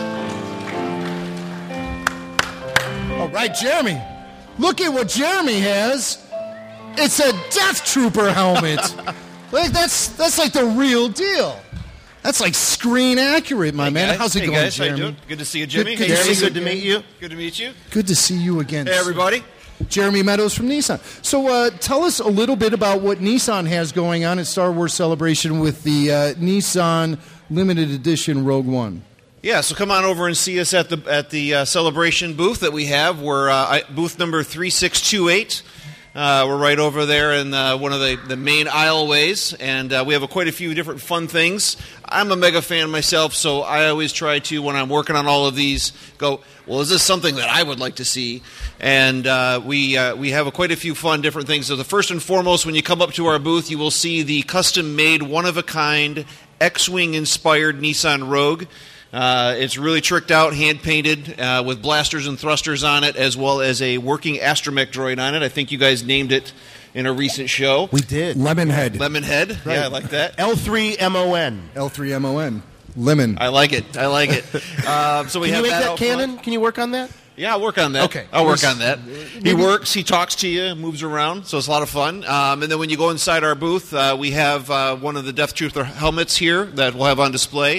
All right, Jeremy. Look at what Jeremy has. It's a Death Trooper helmet. Like that's like the real deal. That's like screen accurate, my man. Guys. How's it hey going, guys, Jeremy? How you doing? Good to see you, Jimmy. Good Hey, to see Jeremy, you good to again. meet you. Good to meet you. Good to see you again. Hey, everybody. Jeremy Meadows from Nissan. So tell us a little bit about what Nissan has going on at Star Wars Celebration with the Nissan Limited Edition Rogue One. Yeah, so come on over and see us at the celebration booth that we have. We're booth number 3628. We're right over there in one of the main aisleways, and we have quite a few different fun things. I'm a mega fan myself, so I always try to, when I'm working on all of these, go, well, is this something that I would like to see? And we have quite a few fun different things. So the first and foremost, when you come up to our booth, you will see the custom-made, one-of-a-kind, X-Wing inspired Nissan Rogue. It's really tricked out, hand-painted, with blasters and thrusters on it, as well as a working astromech droid on it. I think you guys named it in a recent show. We did. Lemonhead. Lemonhead. Right. Yeah, I like that. L3MON. L3MON. Lemon. I like it. I like it. So we Can have you make that out canon? front. Can you work on that? Yeah, I'll work on that. Okay. I'll work on that. He works, he talks to you, moves around, so it's a lot of fun. And then when you go inside our booth, we have one of the Death Trooper helmets here that we'll have on display.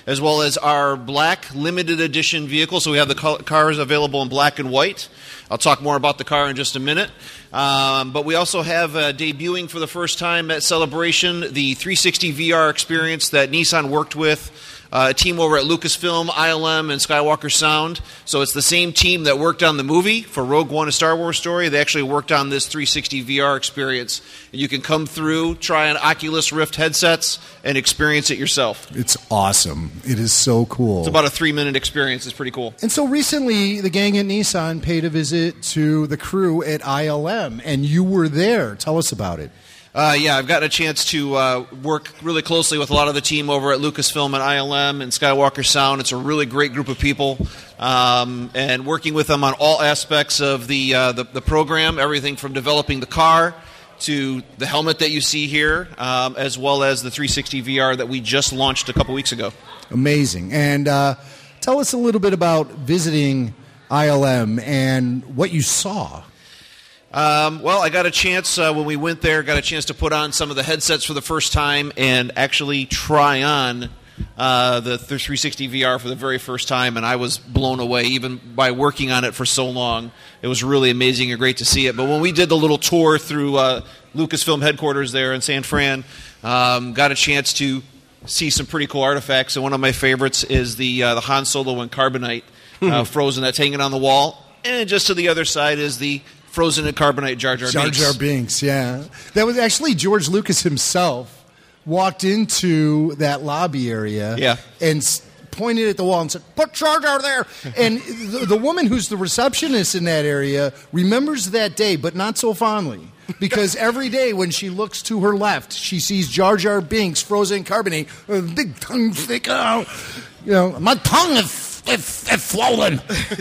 as well as our black limited edition vehicle. So we have the cars available in black and white. I'll talk more about the car in just a minute. But we also have debuting for the first time at Celebration the 360 VR experience that Nissan worked with a team over at Lucasfilm, ILM, and Skywalker Sound. So it's the same team that worked on the movie for Rogue One, A Star Wars Story. They actually worked on this 360 VR experience. And you can come through, try on Oculus Rift headsets, and experience it yourself. It's awesome. It is so cool. It's about a 3-minute experience. It's pretty cool. And so recently, the gang at Nissan paid a visit to the crew at ILM, and you were there. Tell us about it. Yeah, I've gotten a chance to work really closely with a lot of the team over at Lucasfilm and ILM and Skywalker Sound. It's a really great group of people, and working with them on all aspects of the program, everything from developing the car to the helmet that you see here, as well as the 360 VR that we just launched a couple weeks ago. Amazing. And tell us a little bit about visiting ILM and what you saw. Well, I got a chance when we went there, got a chance to put on some of the headsets for the first time and actually try on the 360 VR for the very first time, and I was blown away even by working on it for so long. It was really amazing and great to see it. But when we did the little tour through Lucasfilm headquarters there in San Fran, got a chance to see some pretty cool artifacts, and one of my favorites is the Han Solo and Carbonite frozen that's hanging on the wall. And just to the other side is the frozen in carbonite Jar Jar Binks. Jar Jar Binks, yeah. That was actually George Lucas himself walked into that lobby area and pointed at the wall and said, "Put Jar Jar there." And the woman who's the receptionist in that area remembers that day, but not so fondly. Because every day when she looks to her left, she sees Jar Jar Binks frozen in carbonate, with a big tongue stick out. You know, my tongue is swollen.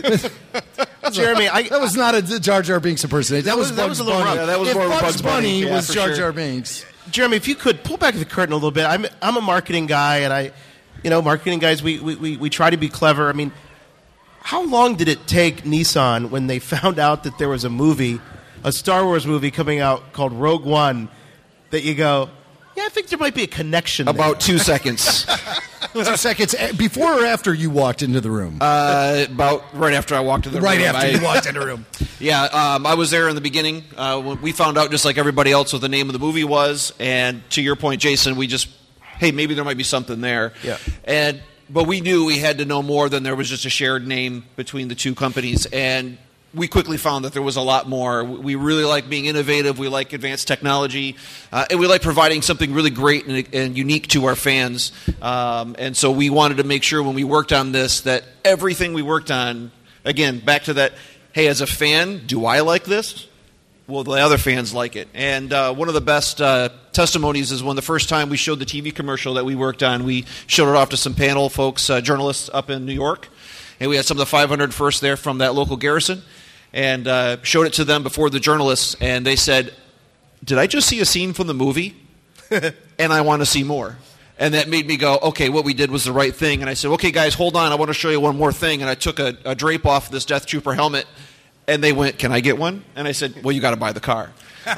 Jeremy, that was not a Jar Jar Binks impersonation. That was Bugs a little Bunny. rough. That was more Bugs Bunny yeah, was Jar sure. Jar Binks. Jeremy, if you could pull back the curtain a little bit. I'm a marketing guy, and marketing guys, we try to be clever. I mean, how long did it take Nissan when they found out that there was a movie, a Star Wars movie coming out called Rogue One, that you go, yeah, I think there might be a connection About there. 2 seconds. 2 seconds before or after you walked into the room? About right after I walked into the room. Right after you walked into the room. Yeah, I was there in the beginning. When we found out, just like everybody else, what the name of the movie was. And to your point, Jason, we just, hey, maybe there might be something there. Yeah. But we knew we had to know more than there was just a shared name between the two companies. And we quickly found that there was a lot more. We really like being innovative. We like advanced technology. And we like providing something really great and unique to our fans. And so we wanted to make sure when we worked on this that everything we worked on, again, back to that, hey, as a fan, do I like this? Well, the other fans like it. And one of the best testimonies is when the first time we showed the TV commercial that we worked on, we showed it off to some panel folks, journalists up in New York. And we had some of the 500 first there from that local garrison. And showed it to them before the journalists, and they said, "Did I just see a scene from the movie? And I want to see more." And that made me go, okay, what we did was the right thing. And I said, okay, guys, hold on. I want to show you one more thing. And I took a drape off this Death Trooper helmet, and they went, "Can I get one?" And I said, well, you got to buy the car.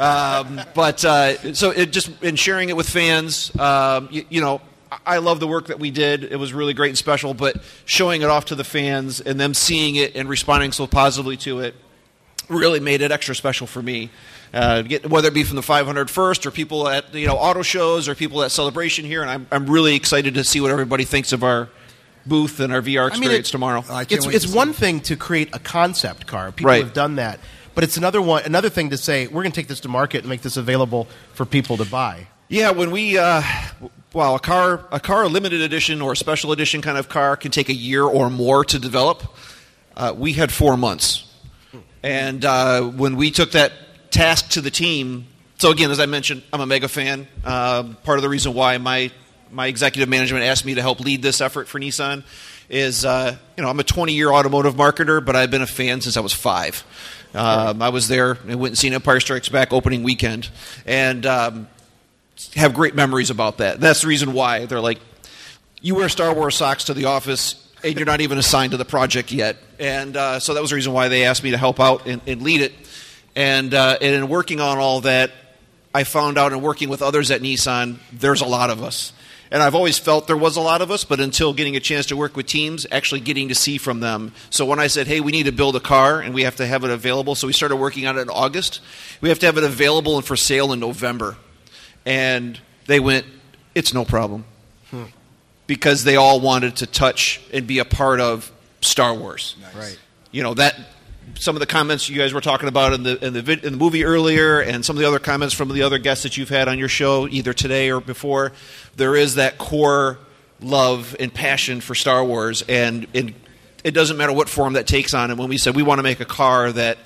So it just in sharing it with fans, I love the work that we did. It was really great and special. But showing it off to the fans and them seeing it and responding so positively to it really made it extra special for me. Whether it be from the 500 first or people at auto shows or people at Celebration here, and I'm really excited to see what everybody thinks of our booth and our VR experience tomorrow. It's one thing to create a concept car. People have done that, but it's another thing to say we're going to take this to market and make this available for people to buy. Yeah, when we a car limited edition or a special edition kind of car can take a year or more to develop. We had 4 months. And when we took that task to the team, so again, as I mentioned, I'm a mega fan. Part of the reason why my executive management asked me to help lead this effort for Nissan is, I'm a 20-year automotive marketer, but I've been a fan since I was 5. I was there and went and seen Empire Strikes Back opening weekend, and have great memories about that. That's the reason why they're like, you wear Star Wars socks to the office, and you're not even assigned to the project yet. And so that was the reason why they asked me to help out and lead it. And in working on all that, I found out in working with others at Nissan, there's a lot of us. And I've always felt there was a lot of us, but until getting a chance to work with teams, actually getting to see from them. So when I said, hey, we need to build a car and we have to have it available, so we started working on it in August. We have to have it available and for sale in November. And they went, it's no problem. Because they all wanted to touch and be a part of Star Wars. Nice. Right. You know, that some of the comments you guys were talking about in the movie earlier, and some of the other comments from the other guests that you've had on your show, either today or before, there is that core love and passion for Star Wars, and it doesn't matter what form that takes on. And when we said we want to make a car that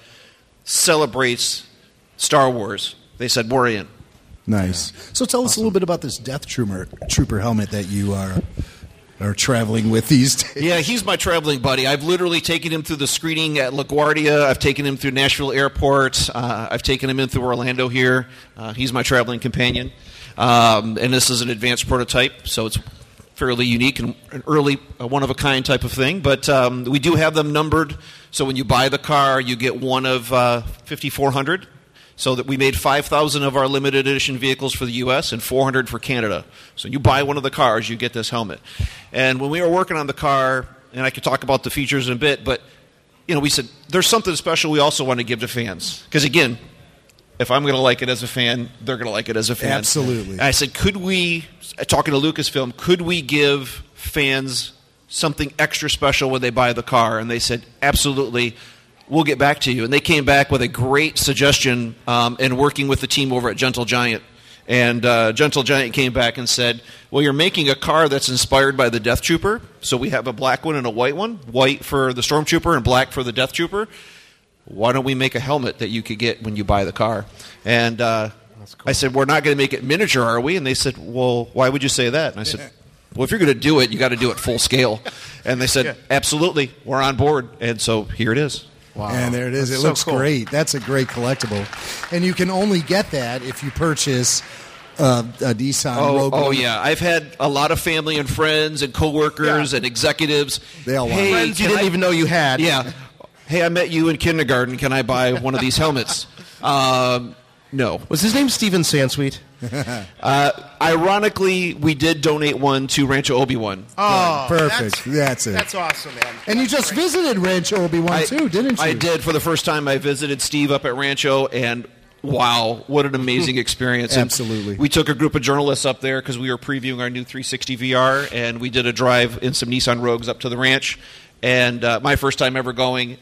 celebrates Star Wars, they said, we're in. Nice. So tell us a little bit about this Death Trooper helmet that you are traveling with these days. Yeah, he's my traveling buddy. I've literally taken him through the screening at LaGuardia. I've taken him through Nashville Airport. I've taken him in through Orlando here. He's my traveling companion. And this is an advanced prototype, so it's fairly unique and an early, one-of-a-kind type of thing. But we do have them numbered, so when you buy the car, you get one of 5,400. So that we made 5,000 of our limited edition vehicles for the U.S. and 400 for Canada. So you buy one of the cars, you get this helmet. And when we were working on the car, and I could talk about the features in a bit, but we said there's something special we also want to give to fans. Because again, if I'm going to like it as a fan, they're going to like it as a fan. Absolutely. And I said, could we, talking to Lucasfilm, could we give fans something extra special when they buy the car? And they said, absolutely. We'll get back to you. And they came back with a great suggestion in working with the team over at Gentle Giant. And Gentle Giant came back and said, well, you're making a car that's inspired by the Death Trooper. So we have a black one and a white one. White for the Stormtrooper and black for the Death Trooper. Why don't we make a helmet that you could get when you buy the car? And I said, we're not going to make it miniature, are we? And they said, well, why would you say that? And I said, well, if you're going to do it, you got to do it full scale. And they said, absolutely, we're on board. And so here it is. Wow. And there it is. It looks great. That's a great collectible. And you can only get that if you purchase a Nissan Rogue. Oh, yeah. I've had a lot of family and friends and coworkers and executives. They all want friends you didn't even know you had. Yeah. Hey, I met you in kindergarten. Can I buy one of these helmets? No. Was his name Steven Sansweet? Ironically, we did donate one to Rancho Obi-Wan. Oh, perfect. That's it. That's awesome, man. And you just visited Rancho Obi-Wan too, didn't you? I did. For the first time, I visited Steve up at Rancho, and wow, what an amazing experience. Absolutely. We took a group of journalists up there because we were previewing our new 360 VR, and we did a drive in some Nissan Rogues up to the ranch. And my first time ever going,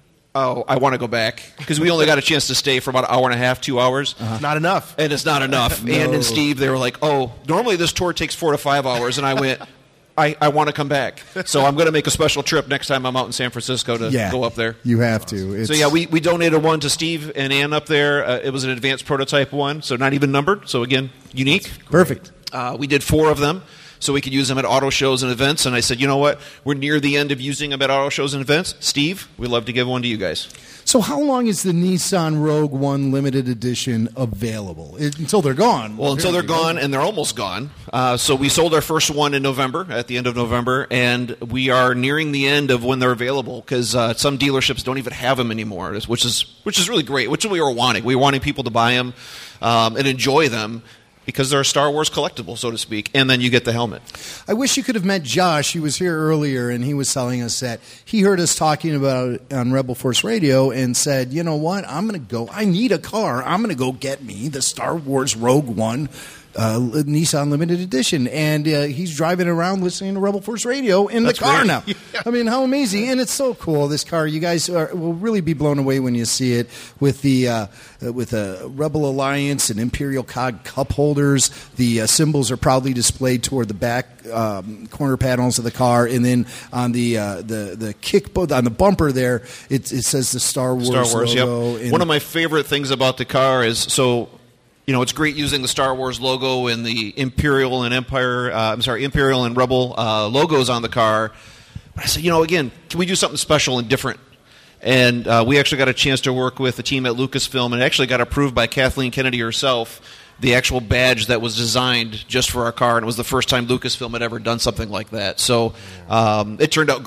I want to go back. Because we only got a chance to stay for about an hour and a half, 2 hours. Not enough. And it's not enough. No. Ann and Steve, they were like, normally this tour takes 4 to 5 hours. And I went, I want to come back. So I'm going to make a special trip next time I'm out in San Francisco to go up there. You have to. So, we donated one to Steve and Ann up there. It was an advanced prototype one, so not even numbered. So, again, unique. Perfect. We did 4 of them so we could use them at auto shows and events. And I said, you know what? We're near the end of using them at auto shows and events. Steve, we'd love to give one to you guys. So how long is the Nissan Rogue One limited edition available? Until they're gone. Well, until they're gone, and they're almost gone. So we sold our first one in November, at the end of November, and we are nearing the end of when they're available because some dealerships don't even have them anymore, which is really great, which we were wanting. We were wanting people to buy them and enjoy them, because they're a Star Wars collectible, so to speak, and then you get the helmet. I wish you could have met Josh. He was here earlier, and he was telling us that he heard us talking about it on Rebel Force Radio and said, you know what, I need a car. I'm going to go get me the Star Wars Rogue One Nissan Limited Edition. And he's driving around listening to Rebel Force Radio in the car now. Yeah. I mean, how amazing. And it's so cool, this car. You guys will really be blown away when you see it with the Rebel Alliance and Imperial Cog cup holders. The symbols are proudly displayed toward the back corner panels of the car. And then on the kick, on the bumper there, it says the Star Wars logo. Yep. One of my favorite things about the car is it's great using the Star Wars logo and the Imperial and Imperial and Rebel logos on the car. But I said, again, can we do something special and different? And we actually got a chance to work with the team at Lucasfilm, and it actually got approved by Kathleen Kennedy herself, the actual badge that was designed just for our car, and it was the first time Lucasfilm had ever done something like that. So it turned out great.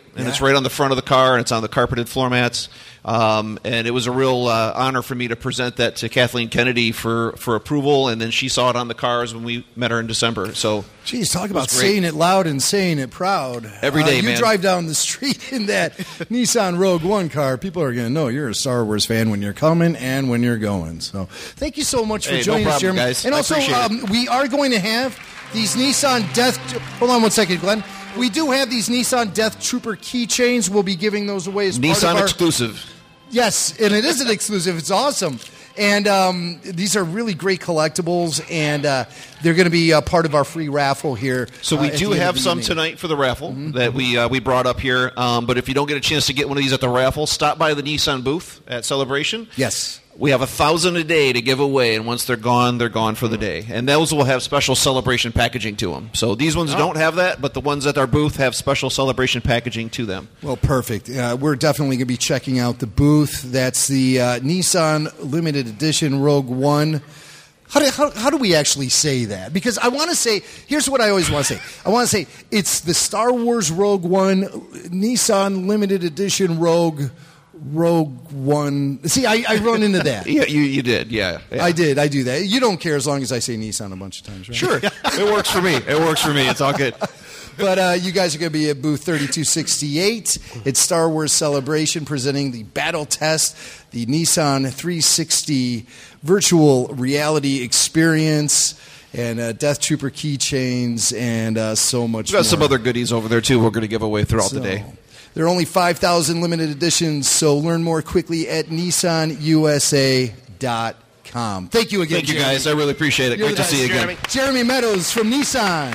and it's right on the front of the car, and it's on the carpeted floor mats. And it was a real honor for me to present that to Kathleen Kennedy for approval, and then she saw it on the cars when we met her in December. So, geez, talk about saying it loud and saying it proud. Every day, man. You drive down the street in that Nissan Rogue One car, people are going to know you're a Star Wars fan when you're coming and when you're going. So thank you so much for joining us, Jeremy. Guys. And also, we are going to have these Nissan Death... Hold on one second, Glenn. We do have these Nissan Death Trooper keychains. We'll be giving those away as part of our... Nissan exclusive. Yes, and it is an exclusive. It's awesome. And these are really great collectibles, and they're going to be part of our free raffle here. So we do have some tonight for the raffle that we brought up here. But if you don't get a chance to get one of these at the raffle, stop by the Nissan booth at Celebration. Yes. We have 1,000 a day to give away, and once they're gone for the day. And those will have special celebration packaging to them. So these ones don't have that, but the ones at our booth have special celebration packaging to them. Well, perfect. We're definitely going to be checking out the booth. That's the Nissan Limited Edition Rogue One. How do we actually say that? Because I want to say, here's what I always want to say. I want to say it's the Star Wars Rogue One, Nissan Limited Edition Rogue One. See, I run into that. Yeah, you did. Yeah. I did. I do that. You don't care as long as I say Nissan a bunch of times, right? Sure. It works for me. It's all good. But you guys are going to be at booth 3268. It's Star Wars Celebration presenting the Battle Test, the Nissan 360 virtual reality experience, and Death Trooper keychains, and so much more. We've got some other goodies over there, too, we're going to give away throughout the day. There are only 5,000 limited editions, so learn more quickly at nissanusa.com. Thank you again, Thank you, Jeremy. guys. I really appreciate it. Great to see you again. Jeremy Meadows from Nissan.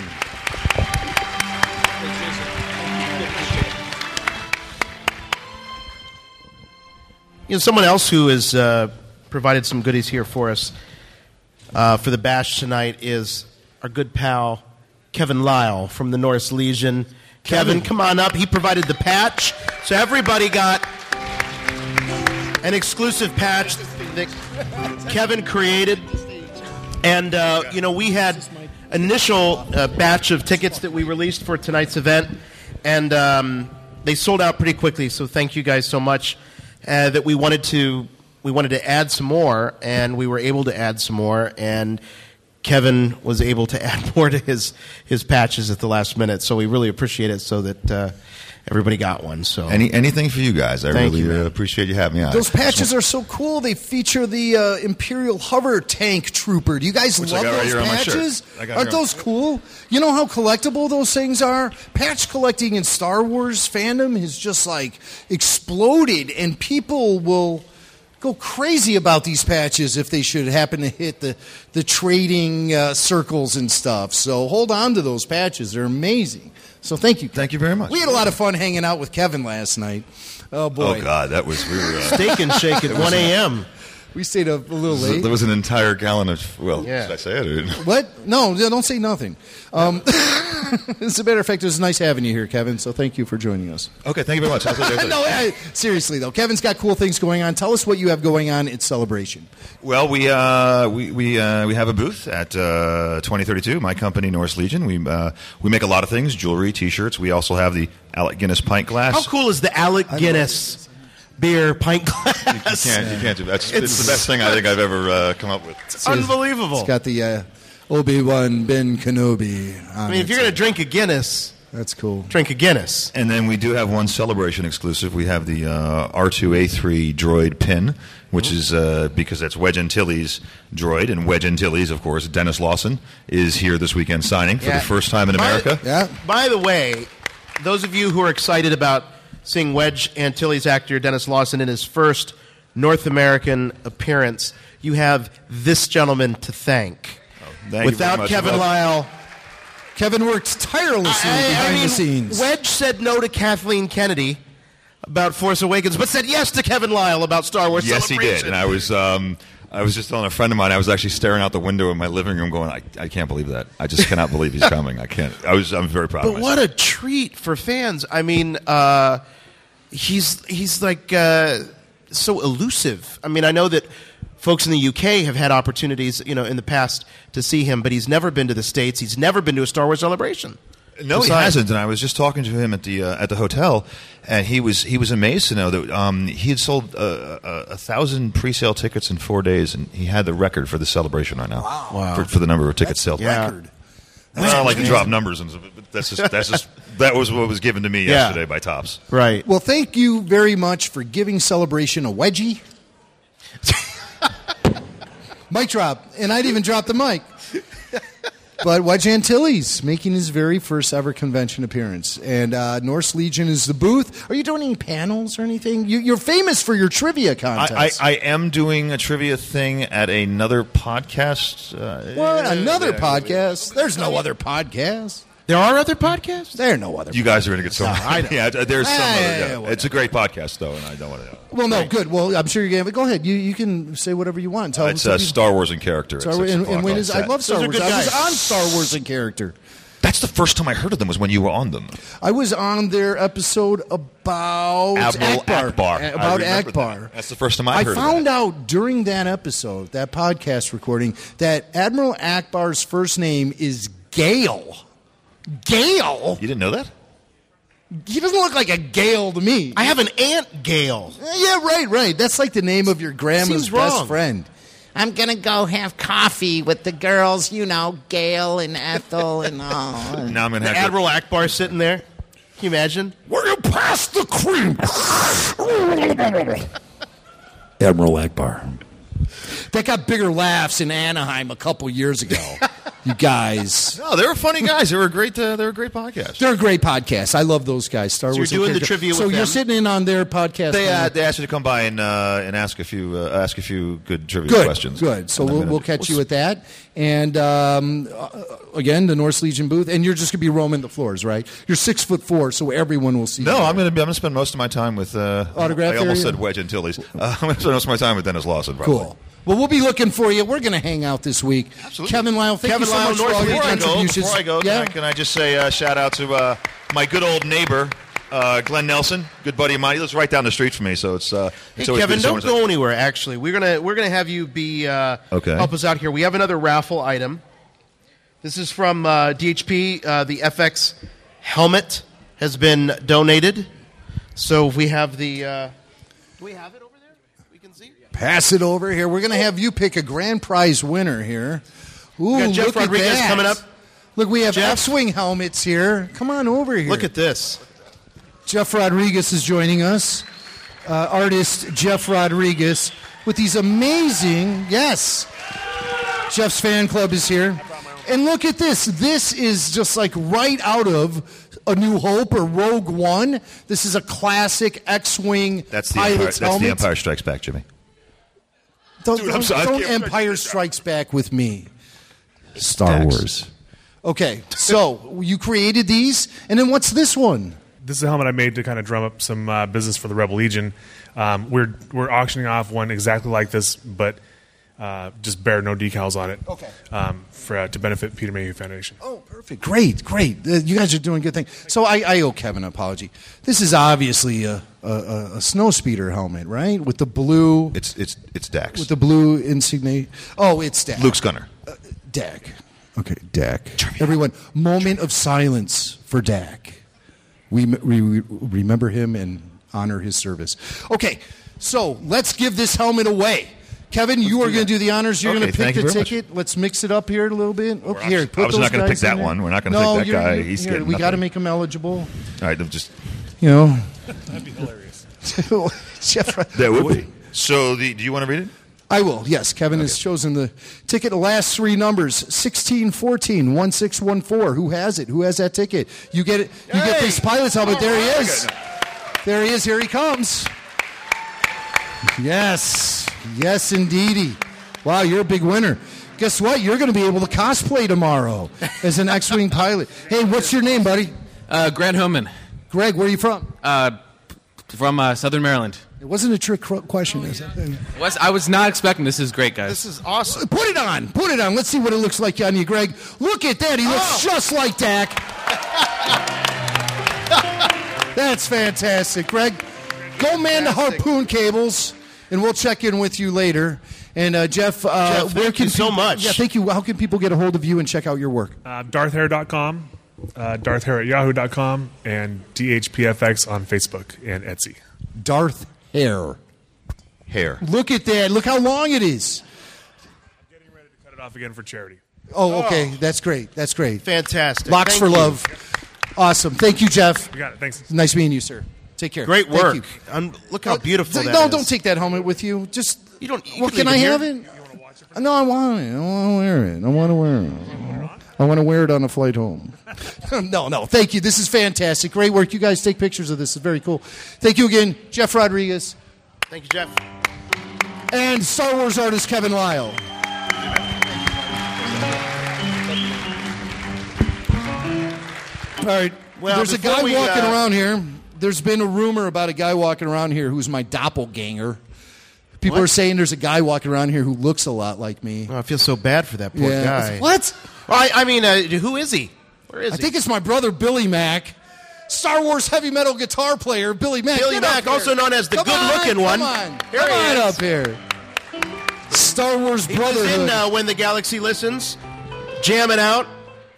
You know, someone else who has provided some goodies here for us for the bash tonight is our good pal Kevin Lyle from the Norse Legion. Kevin, come on up. He provided the patch. So everybody got an exclusive patch that Kevin created. And, we had an initial batch of tickets that we released for tonight's event. And they sold out pretty quickly. So thank you guys so much. That we wanted to add some more, and we were able to add some more. And Kevin was able to add more to his patches at the last minute, so we really appreciate it. So that everybody got one. So anything for you guys, I Thank really you, appreciate you having me on. Those patches are so cool. They feature the Imperial Hover Tank Trooper. Do you guys love those patches? Aren't those cool? You know how collectible those things are? Patch collecting in Star Wars fandom has just like exploded, and people will go crazy about these patches if they should happen to hit the trading circles and stuff. So hold on to those patches. They're amazing. So thank you. Thank you very much. We had a lot of fun hanging out with Kevin last night. Oh, boy. Oh, God, we were... Steak and shake at 1 a.m. We stayed up a little late. There was an entire gallon of... Should I say it? Or? What? No, don't say nothing. As a matter of fact, it was nice having you here, Kevin, so thank you for joining us. Okay, thank you very much. Seriously, though. Kevin's got cool things going on. Tell us what you have going on at Celebration. Well, we have a booth at 2032, my company, Norse Legion. We make a lot of things, jewelry, T-shirts. We also have the Alec Guinness pint glass. How cool is the Alec Guinness beer pint glass? You can't do that. It's the best thing I think I've ever come up with. It's unbelievable. It's got the Obi-Wan Ben Kenobi on if you're going to drink a Guinness, that's cool. Drink a Guinness. And then we do have one Celebration exclusive. We have the R2A3 droid pin, which is because that's Wedge Antilles' droid, and Wedge Antilles, of course, Dennis Lawson, is here this weekend signing for the first time in America. By the way, those of you who are excited about seeing Wedge Antilles actor Dennis Lawson in his first North American appearance, you have this gentleman to thank. Without Kevin Lyle, Kevin works tirelessly behind the scenes. Wedge said no to Kathleen Kennedy about Force Awakens, but said yes to Kevin Lyle about Star Wars Celebration. Yes, he did. And I was just telling a friend of mine, I was actually staring out the window in my living room going, I can't believe that. I just cannot believe he's coming. I'm very proud of myself. But what a treat for fans. I mean, he's like so elusive. I mean, I know that folks in the UK have had opportunities, in the past to see him, but he's never been to the States. He's never been to a Star Wars Celebration. No, he hasn't. And I was just talking to him at the hotel, and he was amazed to know that he had sold 1,000 pre-sale tickets in 4 days, and he had the record for the celebration right now. Wow. For the number of tickets sold. Record. I don't like to drop numbers, but that was what was given to me yesterday by Topps. Right. Well, thank you very much for giving Celebration a wedgie. Mic drop, and I'd even drop the mic. But Wedge Antilles making his very first ever convention appearance. And Norse Legion is the booth. Are you doing any panels or anything? You're famous for your trivia contest. I am doing a trivia thing at another podcast. What? Another podcast? There's no other podcast. There are other podcasts? There are no other podcasts. You guys are going to get so I know. Yeah, there's some Hey, other. It's a great podcast, though, and I don't want to know. Well, no, good. Well, I'm sure you're going to. Go ahead. You can say whatever you want. Tell It's Star Wars in Character. Star Wars, and when is, I love Star Wars. I was on Star Wars in Character. That's the first time I heard of them was when you were on them. I was on their episode about Admiral Akbar. About Akbar. That's the first time I heard of it. I found out during that episode, that podcast recording, that Admiral Akbar's first name is Gale. Gale? You didn't know that? He doesn't look like a Gale to me. I have an Aunt Gale. Yeah, right. That's like the name of your grandma's Seems wrong. best friend. I'm going to go have coffee with the girls, Gail and Ethel and all. Now I'm going to have Admiral Akbar sitting there. Can you imagine? Will you pass the cream? Admiral Akbar. That got bigger laughs in Anaheim a couple years ago. You guys. No, they were funny guys. They were a great podcast. They're a great podcast. I love those guys. Star Wars. You're doing the trivia with them. them. You're sitting in on their podcast. They asked you to come by and ask a few good trivia questions. Good. So we'll catch you at that. And again, the Norse Legion booth. And you're just going to be roaming the floors, right? You're 6'4", so everyone will see you. No, I'm going to spend most of my time with autograph. I almost said Wedge Antilles. I'm going to spend most of my time with Dennis Lawson. Probably. Cool. Well, we'll be looking for you. We're going to hang out this week. Absolutely. Kevin Lyle, thank you so much for all your contributions. Before I go, can I just say shout out to my good old neighbor, Glenn Nelson, good buddy of mine. He lives right down the street from me, so it's Hey, always Kevin, good don't go anywhere. Actually, we're gonna have you be help us out here. We have another raffle item. This is from DHP. The FX helmet has been donated. So we have the. Do we have it over there? We can see. Pass it over here. We're going to have you pick a grand prize winner here. Ooh, we got Jeff look Rodriguez at that. coming up. Look, we have X-Wing helmets here. Come on over here. Look at this. Jeff Rodriguez is joining us. Artist Jeff Rodriguez with these amazing, yes. Jeff's fan club is here. And look at this. This is just like right out of A New Hope or Rogue One. This is a classic X-Wing pilot's helmet. That's the Empire Strikes Back, Jimmy. Don't Empire Strikes Back with me. Star Wars. Okay, so you created these, and then what's this one? This is a helmet I made to kind of drum up some business for the Rebel Legion. We're auctioning off one exactly like this, but just bare no decals on it. Okay. To benefit Peter Mayhew Foundation. Oh, perfect. Great. You guys are doing good things. So I owe Kevin an apology. This is obviously a snow speeder helmet, right? With the blue. It's Dax. With the blue insignia. Oh, it's Dax. Luke Gunner. Dak. Okay, Dak. Everyone, moment of silence for Dak. We remember him and honor his service. Okay, so let's give this helmet away. Kevin, you are going to do the honors. You're going to pick the ticket. Let's mix it up here a little bit. Okay, here, I was not going to pick that one. We're not going to pick that guy. He's getting we got to make him eligible. All right, just that'd be hilarious. Jeff, that would be. So, do you want to read it? I will. Yes, Kevin has chosen the ticket. The last three numbers: 1614 1614. Who has it? Who has that ticket? You get it. You get this pilot's helmet. There he is. There he is. Here he comes. Yes, indeedy. Wow, you're a big winner. Guess what? You're going to be able to cosplay tomorrow as an X-Wing pilot. Hey, what's your name, buddy? Grant Homan. Greg, where are you from? From Southern Maryland. It wasn't a trick question, is it? I was not expecting this. Is great, guys. This is awesome. Put it on. Let's see what it looks like on you, Greg. Look at that. He looks just like Dak. That's fantastic, Greg. Go man the harpoon cables, and we'll check in with you later. And Jeff, thank you so much. Yeah, thank you. How can people get a hold of you and check out your work? Darthhair.com. DarthHair@yahoo.com, and DHPFX on Facebook and Etsy. Darth Hair. Hair. Look at that. Look how long it is. Cut it off again for charity. Oh, okay. That's great. That's great. Fantastic. Locks Thank for you. love. Awesome. Thank you, Jeff. You got it. Thanks. Nice meeting you, sir. Take care. Great Thank work. you. Look how beautiful that No, is. don't take that helmet with you. Just You don't. Well, can I have it? No, I want it. I want to wear it. I want to wear it. I want to wear it on the flight home. No. Thank you. This is fantastic. Great work. You guys take pictures of this. It's very cool. Thank you again, Jeff Rodriguez. Thank you, Jeff. And Star Wars artist Kevin Lyle. All right. Well, there's a guy before we, walking around here. There's been a rumor about a guy walking around here who's my doppelganger. People are saying there's a guy walking around here who looks a lot like me. Oh, I feel so bad for that poor guy. What? Well, I mean, who is he? Where is I he? think it's my brother Billy Mack, Star Wars heavy metal guitar player Billy Mack. Billy Get up Mack, here. also known as the Come good-looking one. Come on, Here come he on is. up here. Star Wars He was Brotherhood. in When the Galaxy Listens, jamming out.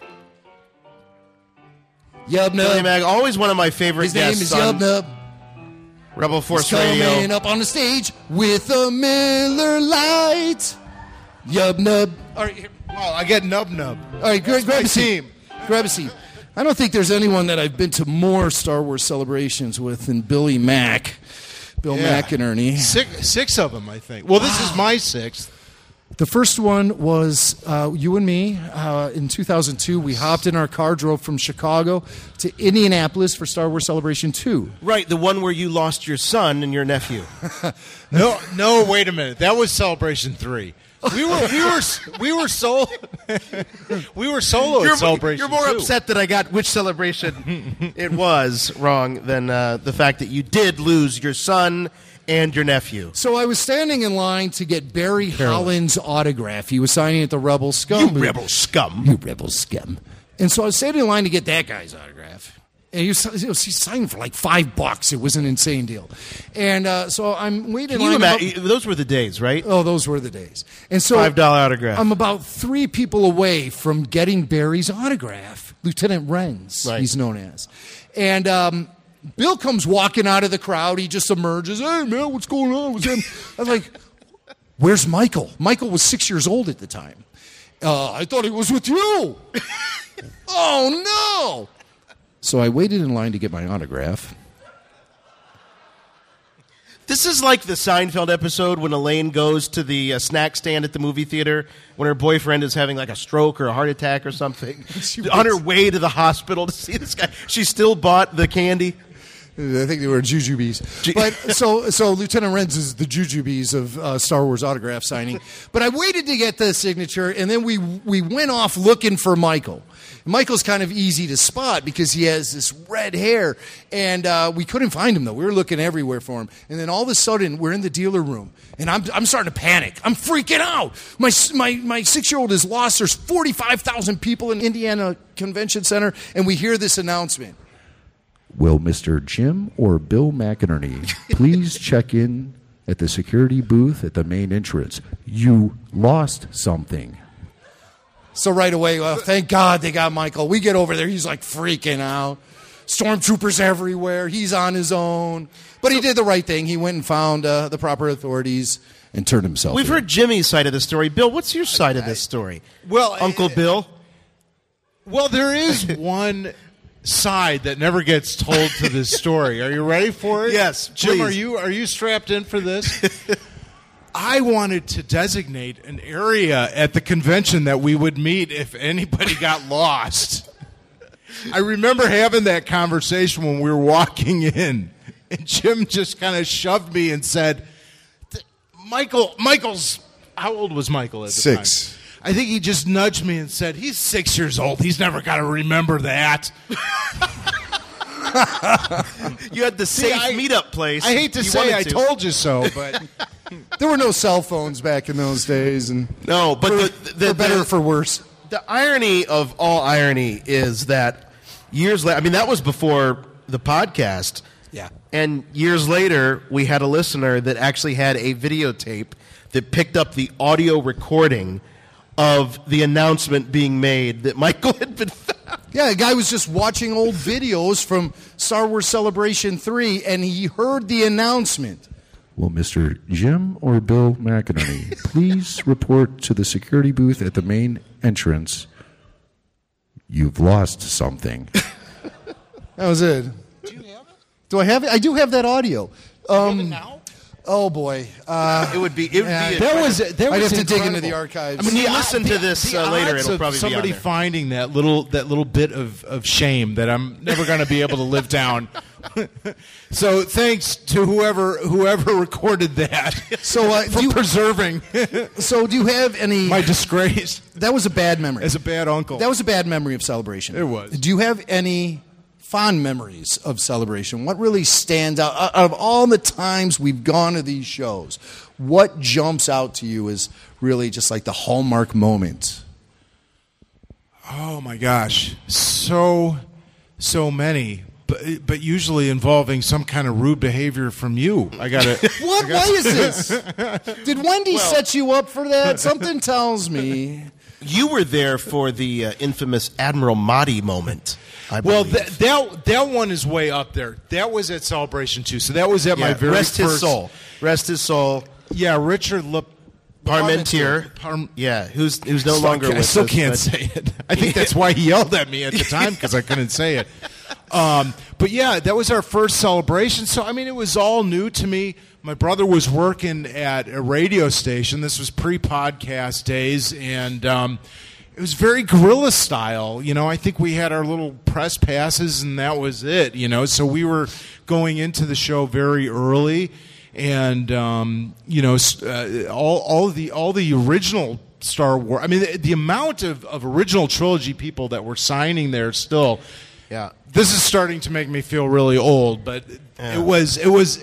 Yub Billy Nub. Mack, always one of my favorite His name guests is on Yub Nub. Rebel Force He's coming Radio. up on the stage with a Miller Lite. Yub Nub. All right, here. Well, I get Nub Nub. All right, grab my a seat. team. Grab a seat. I don't think there's anyone that I've been to more Star Wars celebrations with than Billy Mack. Bill McInerney. Six of them, I think. Well, this is my sixth. The first one was you and me in 2002. We hopped in our car, drove from Chicago to Indianapolis for Star Wars Celebration 2. Right, the one where you lost your son and your nephew. No, wait a minute. That was Celebration 3. We were solo. We were solo at Celebration. You're more 2. upset that I got which celebration it was wrong than the fact that you did lose your son and your nephew. So I was standing in line to get Barry Holland's autograph. He was signing at the Rebel Scum. You Rebel Scum. You Rebel Scum. And so I was standing in line to get that guy's autograph. And he signed for like $5. It was an insane deal. And so I'm waiting in line. Those were the days, right? Oh, those were the days. And so $5 autograph. I'm about 3 people away from getting Barry's autograph. Lieutenant Renz, he's known as. And Bill comes walking out of the crowd. He just emerges. Hey, man, what's going on with him? I was like, where's Michael? Michael was 6 years old at the time. I thought he was with you. Oh, no. So I waited in line to get my autograph. This is like the Seinfeld episode when Elaine goes to the snack stand at the movie theater when her boyfriend is having like a stroke or a heart attack or something. On her way to the hospital to see this guy, she still bought the candy. I think they were jujubes. But so Lieutenant Renz is the jujubes of Star Wars autograph signing. But I waited to get the signature, and then we went off looking for Michael. Michael's kind of easy to spot because he has this red hair, and we couldn't find him, though. We were looking everywhere for him. And then all of a sudden, we're in the dealer room, and I'm starting to panic. I'm freaking out. My 6-year-old is lost. There's 45,000 people in Indiana Convention Center, and we hear this announcement. Will Mr. Jim or Bill McInerney please check in at the security booth at the main entrance? You lost something. So right away, well, thank God they got Michael. We get over there. He's like freaking out. Stormtroopers everywhere. He's on his own. But he did the right thing. He went and found the proper authorities and turned himself We've in. heard Jimmy's side of the story. Bill, what's your side of this story? Well, Uncle Bill? Well, there is one side that never gets told to this story. Are you ready for it? Yes, Jim, please. are you strapped in for this? I wanted to designate an area at the convention that we would meet if anybody got lost. I remember having that conversation when we were walking in, and Jim just kind of shoved me and said, Michael's, how old was Michael at the time? 6. I think he just nudged me and said, he's 6 years old. He's never got to remember that. You had the safe meetup place. I hate to say I told you so, but There were no cell phones back in those days. And no, but for better or for worse. The irony of all irony is that years later, I mean, that was before the podcast. Yeah. And years later, we had a listener that actually had a videotape that picked up the audio recording of the announcement being made that Michael had been found. Yeah, a guy was just watching old videos from Star Wars Celebration 3, and he heard the announcement. Will Mr. Jim or Bill McInerney please report to the security booth at the main entrance? You've lost something. That was it. Do I have it? I do have that audio. Now? Oh boy, it would be. I'd have to dig into the archives. I mean, you listen to this later. It'll probably somebody be on there. finding that little bit of shame that I'm never going to be able to live down. So thanks to whoever recorded that. So for preserving. So do you have any? My disgrace. That was a bad memory. As a bad uncle. That was a bad memory of Celebration. It was. Do you have any fond memories of Celebration? What really stands out out of all the times we've gone to these shows? What jumps out to you as really just like the hallmark moment? Oh my gosh, so many, but usually involving some kind of rude behavior from you. I got it. What? Why is this? Did Wendy set you up for that? Something tells me you were there for the infamous Admiral Mahdi moment. Well, that one is way up there. That was at Celebration 2, so that was at my very rest first. His soul. Rest his soul. Yeah, Richard Parmentier. Who's no longer with us. I still can't say it. I think that's why he yelled at me at the time, because I couldn't say it. But yeah, that was our first Celebration. So, I mean, it was all new to me. My brother was working at a radio station. This was pre-podcast days, and it was very guerrilla style. You know, I think we had our little press passes, and that was it. You know, so we were going into the show very early, and all the original Star Wars. I mean, the amount of original trilogy people that were signing there still. Yeah, this is starting to make me feel really old, but it was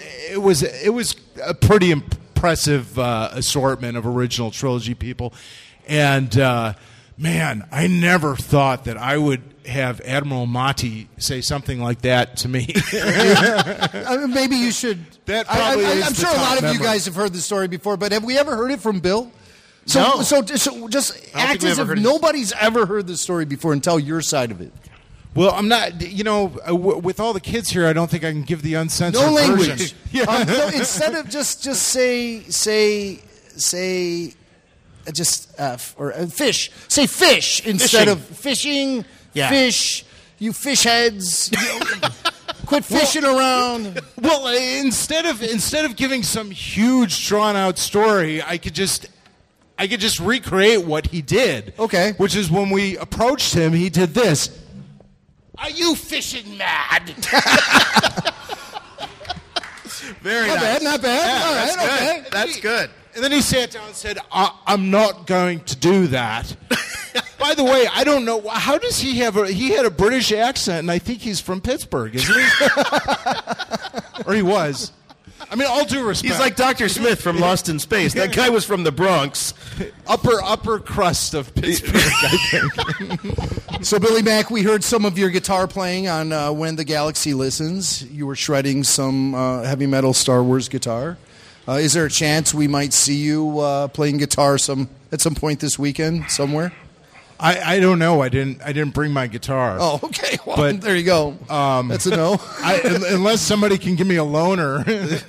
a pretty impressive assortment of original trilogy people, and. Man, I never thought that I would have Admiral Mahdi say something like that to me. Maybe you should. That probably is I'm the sure a top lot of memory. you guys have heard the story before, but have we ever heard it from Bill? No. So just act as if nobody's ever heard the story before and tell your side of it. Well, I'm not, with all the kids here, I don't think I can give the uncensored No language. version. No, instead of just say fish. Say fish instead of fishing. Yeah. Fish. You fish heads. Quit fishing around. Well, instead of giving some huge drawn out story, I could just recreate what he did. Okay. Which is when we approached him, he did this. Are you fishing mad? Very not nice. bad, not bad. Yeah, All right, that's good. okay. That's good. And then he sat down and said, I'm not going to do that. By the way, I don't know. How does he have he had a British accent, and I think he's from Pittsburgh, isn't he? Or he was. I mean, all due respect. He's like Dr. Smith from Lost in Space. That guy was from the Bronx. Upper crust of Pittsburgh, I think. So, Billy Mack, we heard some of your guitar playing on When the Galaxy Listens. You were shredding some heavy metal Star Wars guitar. Is there a chance we might see you playing guitar at some point this weekend somewhere? I don't know. I didn't bring my guitar. Oh, okay. Well, but there you go. That's a no. Unless somebody can give me a loaner.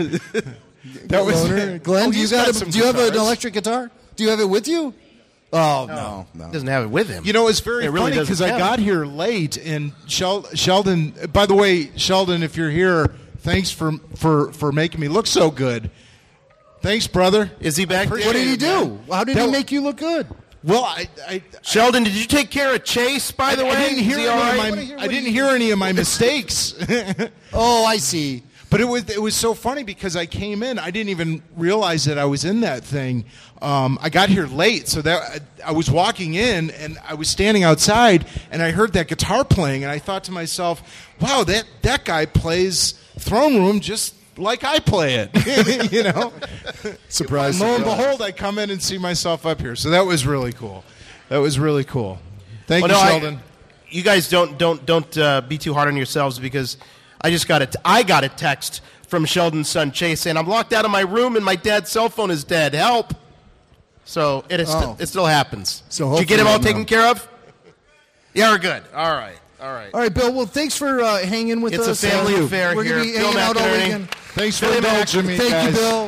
Glenn, do you have an electric guitar? Do you have it with you? Oh, no. He doesn't have it with him. You know, it's very really funny because I got here late, and Sheldon. By the way, Sheldon, if you're here, thanks for making me look so good. Thanks, brother. Is he back there? What did he do? How did he make you look good? Well, Sheldon, did you take care of Chase, by the way? I didn't hear any of my mistakes. Oh, I see. But it was so funny because I came in, I didn't even realize that I was in that thing. I got here late, so that I was walking in and I was standing outside and I heard that guitar playing and I thought to myself, wow, that guy plays Throne Room just like I play it, you know. Surprise! Lo and behold, I come in and see myself up here. So that was really cool. Thank you, Sheldon. You guys don't be too hard on yourselves because I got a text from Sheldon's son Chase saying I'm locked out of my room and my dad's cell phone is dead. Help! So it still happens. So did you get him all hopefully taken care of? Yeah, we're good. All right. All right, Bill. Well, thanks for hanging with us. It's a family affair We're here. gonna be Bill hanging out all McInerney. weekend. Thanks for Billy Mac. indulging me, Thank guys. you, Bill.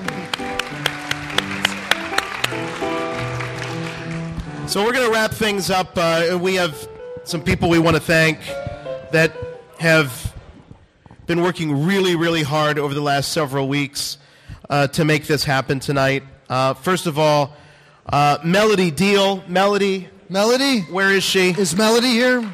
So we're going to wrap things up. We have some people we want to thank that have been working really, really hard over the last several weeks to make this happen tonight. First of all, Melody Deal. Melody, where is she? Is Melody here?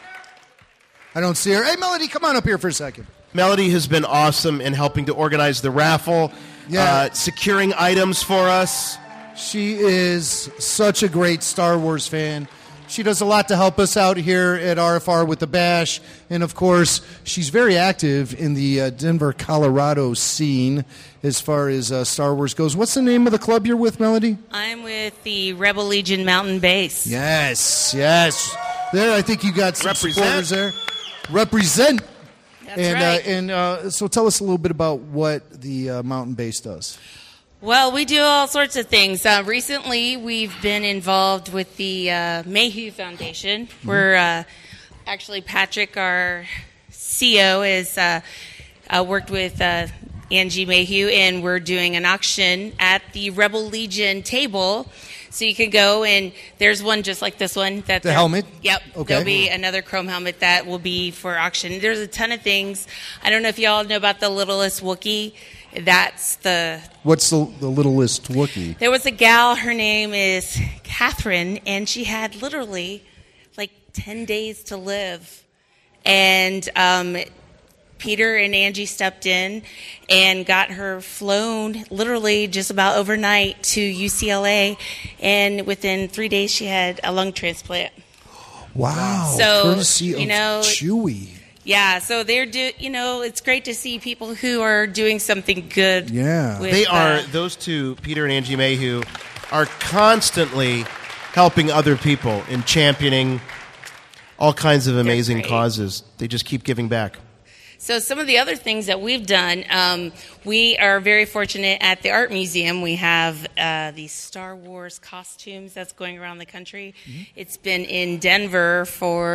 I don't see her. Hey, Melody, come on up here for a second. Melody has been awesome in helping to organize the raffle, securing items for us. She is such a great Star Wars fan. She does a lot to help us out here at RFR with the Bash. And, of course, she's very active in the Denver, Colorado scene as far as Star Wars goes. What's the name of the club you're with, Melody? I'm with the Rebel Legion Mountain Base. Yes. There, I think you got some supporters there. Represent. That's right. So tell us a little bit about what the Mountain Base does. Well, we do all sorts of things. Recently, we've been involved with the Mayhew Foundation, where actually Patrick, our CEO, has worked with Angie Mayhew, and we're doing an auction at the Rebel Legion table. So you can go, and there's one just like this one. The helmet? Yep. Okay. There'll be another chrome helmet that will be for auction. There's a ton of things. I don't know if y'all know about the Littlest Wookiee. That's the... What's the littlest Wookiee? There was a gal, her name is Catherine, and she had literally like 10 days to live. And Peter and Angie stepped in and got her flown literally just about overnight to UCLA. And within 3 days, she had a lung transplant. Wow. So, courtesy of Chewie. Yeah, so it's great to see people who are doing something good. Yeah. They are, those two, Peter and Angie Mayhew, are constantly helping other people in championing all kinds of amazing causes. They just keep giving back. So some of the other things that we've done, we are very fortunate at the Art Museum. We have these Star Wars costumes that's going around the country. It's been in Denver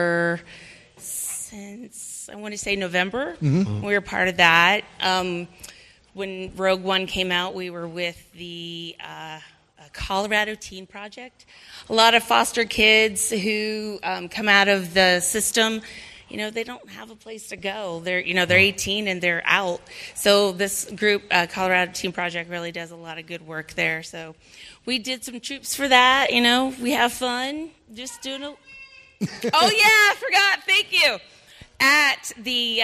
since, I want to say, November. We were part of that. When Rogue One came out, we were with the Colorado Teen Project. A lot of foster kids who come out of the system, they don't have a place to go. They're 18 and they're out. So this group, Colorado Teen Project, really does a lot of good work there. So we did some troops for that. We have fun just doing a... Oh, yeah, I forgot. Thank you. At the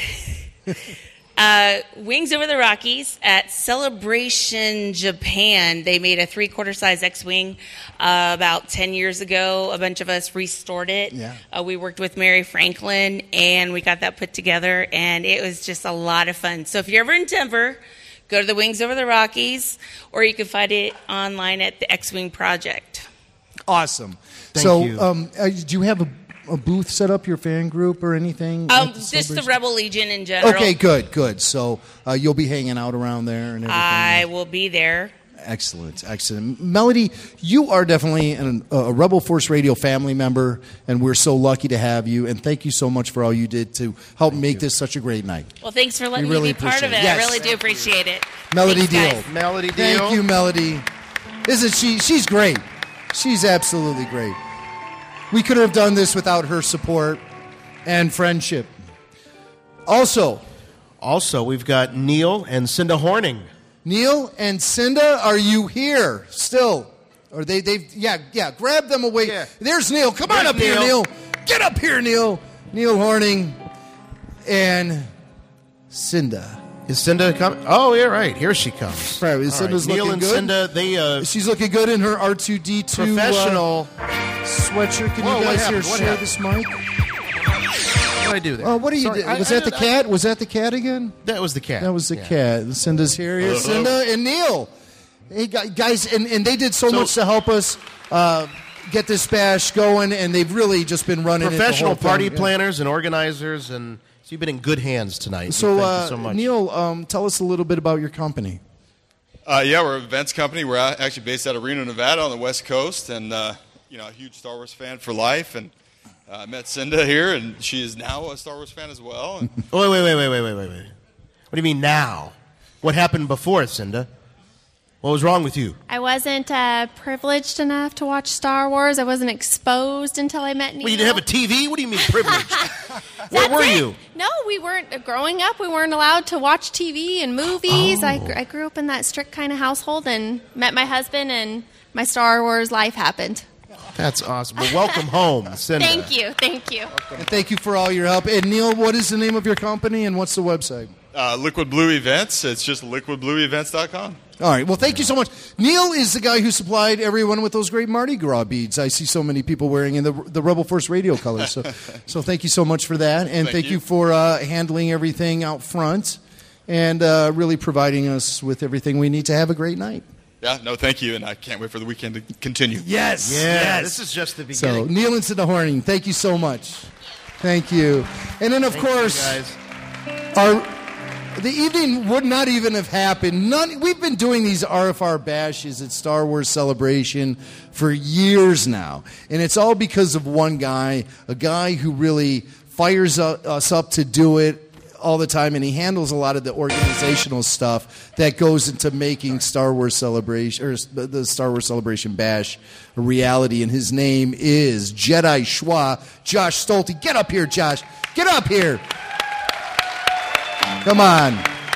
Wings Over the Rockies at Celebration Japan, they made a 3/4 size X-Wing about 10 years ago. A bunch of us restored it. Yeah. We worked with Mary Franklin, and we got that put together, and it was just a lot of fun. So if you're ever in Denver, go to the Wings Over the Rockies, or you can find it online at the X-Wing Project. Awesome. Thank you. Do you have a booth set up, your fan group or anything? Just the Rebel Legion in general. Okay, good. So you'll be hanging out around there and everything. I will be there. Excellent. Melody, you are definitely a Rebel Force Radio family member, and we're so lucky to have you. And thank you so much for all you did to help make this such a great night. Well, thanks for letting We really me be part of it. appreciate it. I Yes. really do appreciate it. Melody Thanks, Deal. guys. Melody Deal. Thank you, Melody. Isn't she? She's great. She's absolutely great. We couldn't have done this without her support and friendship. Also, we've got Neil and Cinda Horning. Neil and Cinda, are you here still? Or they've grab them away. Yeah. There's Neil. Come on There's up here, Neil. Neil. Get up here, Neil. Neil Horning and Cinda. Is Cinda coming? Oh, yeah, right. Here she comes. Right, All Cinda's Neil looking and good. Cinda, they She's looking good in her R2D2 professional. sweatshirt. Can Whoa, you what guys here happened? What share happened? this mic? What did I do there? Oh, what are you Sorry, doing? Was I that the did- cat? Was that the cat again? That was the cat. That was the cat. Cinda's here. Here's Cinda and Neil. Hey, guys, and they did so much to help us get this bash going, and they've really just been running Professional it the whole party time. Yeah. planners and organizers, and so you've been in good hands tonight. So, Thank you so much. Neil, tell us a little bit about your company. Yeah, we're an events company. We're actually based out of Reno, Nevada on the West Coast, and a huge Star Wars fan for life. And I met Cinda here, and she is now a Star Wars fan as well. And Wait. What do you mean now? What happened before, Cinda? What was wrong with you? I wasn't privileged enough to watch Star Wars. I wasn't exposed until I met Neil. Well, you didn't have a TV? What do you mean privileged? Where were you? No, we weren't. Growing up, we weren't allowed to watch TV and movies. Oh. I grew up in that strict kind of household and met my husband, and my Star Wars life happened. That's awesome. Well, welcome home, Cinda. Thank you. And thank you for all your help. And Neil, what is the name of your company and what's the website? Liquid Blue Events. It's just liquidblueevents.com. All right. Well, thank you so much. Neil is the guy who supplied everyone with those great Mardi Gras beads. I see so many people wearing in the Rebel Force Radio colors. So thank you so much for that. And thank you for handling everything out front and really providing us with everything we need to have a great night. Yeah, no, thank you, and I can't wait for the weekend to continue. Yes. This is just the beginning. So, Neil and Cinda Horning, thank you so much. Thank you. And then, of course, the evening would not even have happened. We've been doing these RFR bashes at Star Wars Celebration for years now. And it's all because of one guy, a guy who really fires us up to do it all the time, and he handles a lot of the organizational stuff that goes into making Star Wars Celebration, or the Star Wars Celebration Bash, a reality. And his name is Jedi Schwa, Josh Stolte. Get up here, Josh. Get up here. Come on.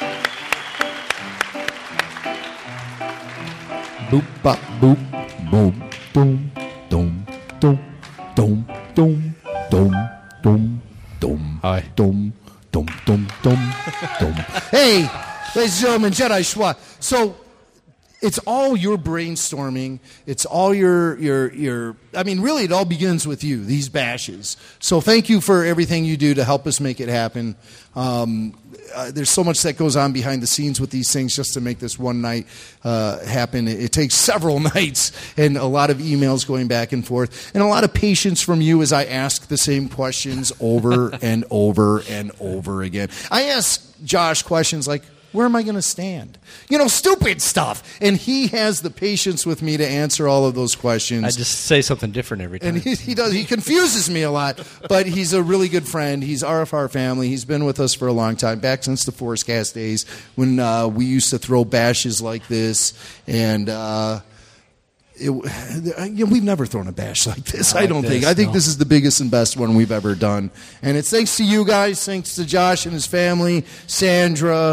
Boop, bop, boop, boom, boom, dum, dum, dum, dum, dum, dum, dum. Hi. Dum, dum, dum, dum, dum. Hey, ladies and gentlemen, Jedi Schwa. So it's all your brainstorming. It's all your. I mean, really, it all begins with you. These bashes. So thank you for everything you do to help us make it happen. There's so much that goes on behind the scenes with these things just to make this one night happen. It takes several nights and a lot of emails going back and forth and a lot of patience from you as I ask the same questions over and over and over again. I ask Josh questions like, where am I going to stand? Stupid stuff. And he has the patience with me to answer all of those questions. I just say something different every time. And he does. He confuses me a lot, but he's a really good friend. He's RFR family. He's been with us for a long time, back since the Forcecast days when we used to throw bashes like this. And we've never thrown a bash like this. I don't think. I think this is the biggest and best one we've ever done. And it's thanks to you guys, thanks to Josh and his family, Sandra,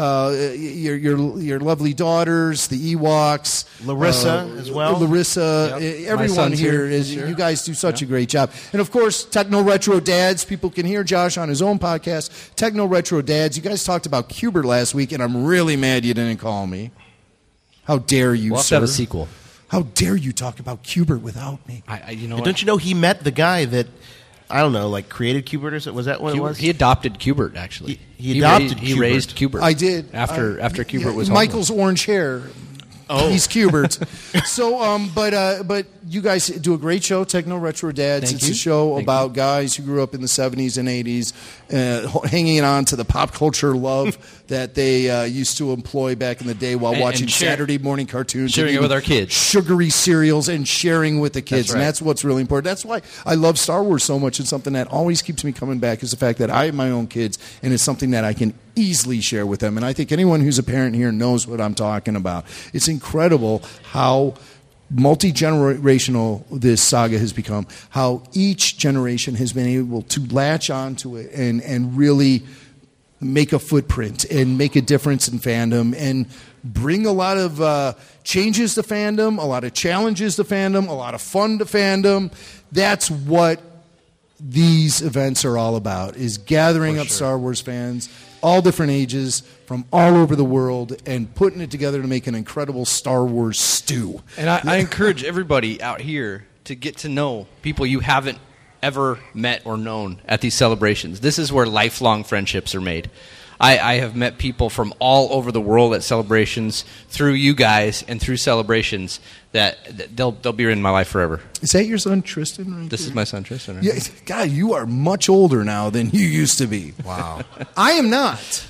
your lovely daughters, the Ewoks, Larissa as well. Larissa, everyone here is. You guys do such a great job. And of course, Techno Retro Dads. People can hear Josh on his own podcast, Techno Retro Dads. You guys talked about Kubert last week, and I'm really mad you didn't call me. How dare you, We'll have sir? to have a sequel. How dare you talk about Kubert without me? Don't you know he met the guy that, I don't know, like created Kubert, or so? Was that what it was? He adopted Kubert, actually. He adopted He Kubert. raised Kubert. I did. After Kubert was Michael's orange hair. Oh. He's Kubert. So, but you guys do a great show, Techno Retro Dads. Thank it's you. a show Thank about guys who grew up in the 70s and 80s, hanging on to the pop culture love that they used to employ back in the day while watching Saturday morning cartoons. Sharing and it with eating our kids. Sugary cereals and sharing with the kids. That's And right. that's what's really important. That's why I love Star Wars so much. And something that always keeps me coming back is the fact that I have my own kids, and it's something that I can easily share with them. And I think anyone who's a parent here knows what I'm talking about. It's incredible how multi-generational this saga has become, how each generation has been able to latch onto it and really make a footprint and make a difference in fandom and bring a lot of changes to fandom, a lot of challenges to fandom, a lot of fun to fandom. That's what these events are all about, is gathering up Star Wars fans, all different ages, from all over the world, and putting it together to make an incredible Star Wars stew. And I encourage everybody out here to get to know people you haven't ever met or known at these celebrations. This is where lifelong friendships are made. I have met people from all over the world at celebrations through you guys and through celebrations that they'll be in my life forever. Is that your son, Tristan? Right This there? is my son, Tristan. Right? Yeah, God, you are much older now than you used to be. Wow. I am not.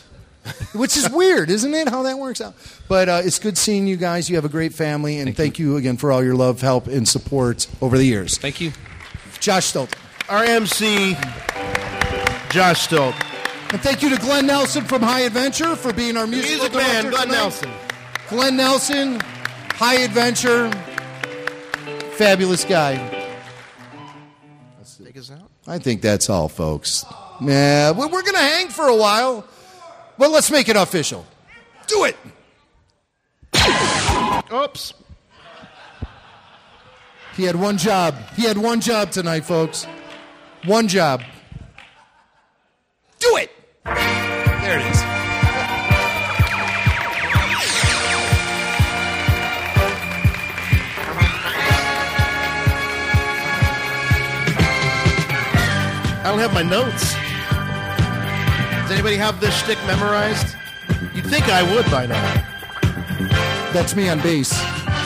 which is weird, isn't it, how that works out? But it's good seeing you guys. You have a great family, and thank you again for all your love, help, and support over the years. Thank you. Josh Stolt. Our MC, Josh Stolt. And thank you to Glenn Nelson from High Adventure for being our musical Music man, director Glenn tonight. Nelson. Glenn Nelson, High Adventure, fabulous guy. Let's take us out. I think that's all, folks. Yeah, we're going to hang for a while, but let's make it official. Do it. Oops. He had one job. He had one job tonight, folks. One job. Do it. There it is. I don't have my notes. Does anybody have this shtick memorized? You'd think I would by now. That's me on bass.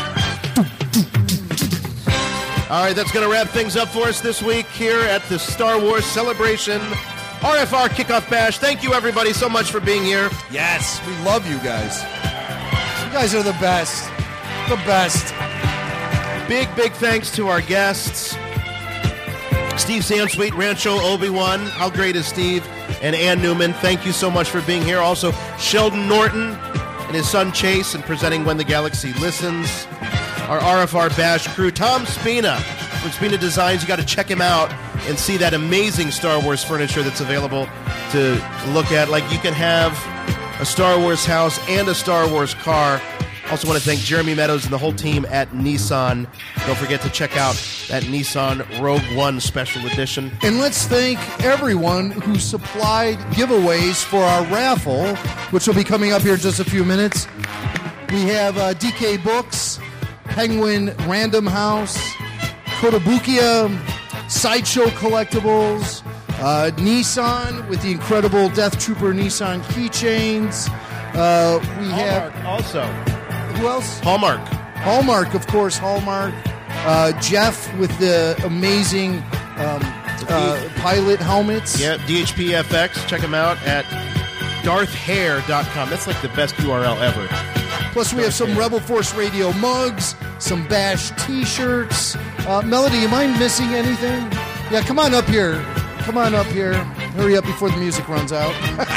All right, that's going to wrap things up for us this week here at the Star Wars Celebration RFR Kickoff Bash. Thank you, everybody, so much for being here. Yes, we love you guys. You guys are the best. The best. Big, big thanks to our guests. Steve Sansweet, Rancho Obi-Wan. How great is Steve? And Ann Newman. Thank you so much for being here. Also, Sheldon Norton and his son Chase and presenting When the Galaxy Listens. Our RFR Bash crew, Tom Spina from Spina Designs. You got to check him out and see that amazing Star Wars furniture that's available to look at. Like, you can have a Star Wars house and a Star Wars car. Also want to thank Jeremy Meadows and the whole team at Nissan. Don't forget to check out that Nissan Rogue One Special Edition. And let's thank everyone who supplied giveaways for our raffle, which will be coming up here in just a few minutes. We have DK Books, Penguin Random House, Kotobukiya, Sideshow Collectibles, Nissan with the incredible Death Trooper Nissan keychains. We have also. Who else? Hallmark. Hallmark, of course, Hallmark. Jeff with the amazing pilot helmets. Yeah, DHPFX. Check them out at darthhair.com. That's like the best URL ever. Plus, we have some Rebel Force Radio mugs, some Bash T-shirts. Melody, am I missing anything? Yeah, come on up here. Come on up here. Hurry up before the music runs out.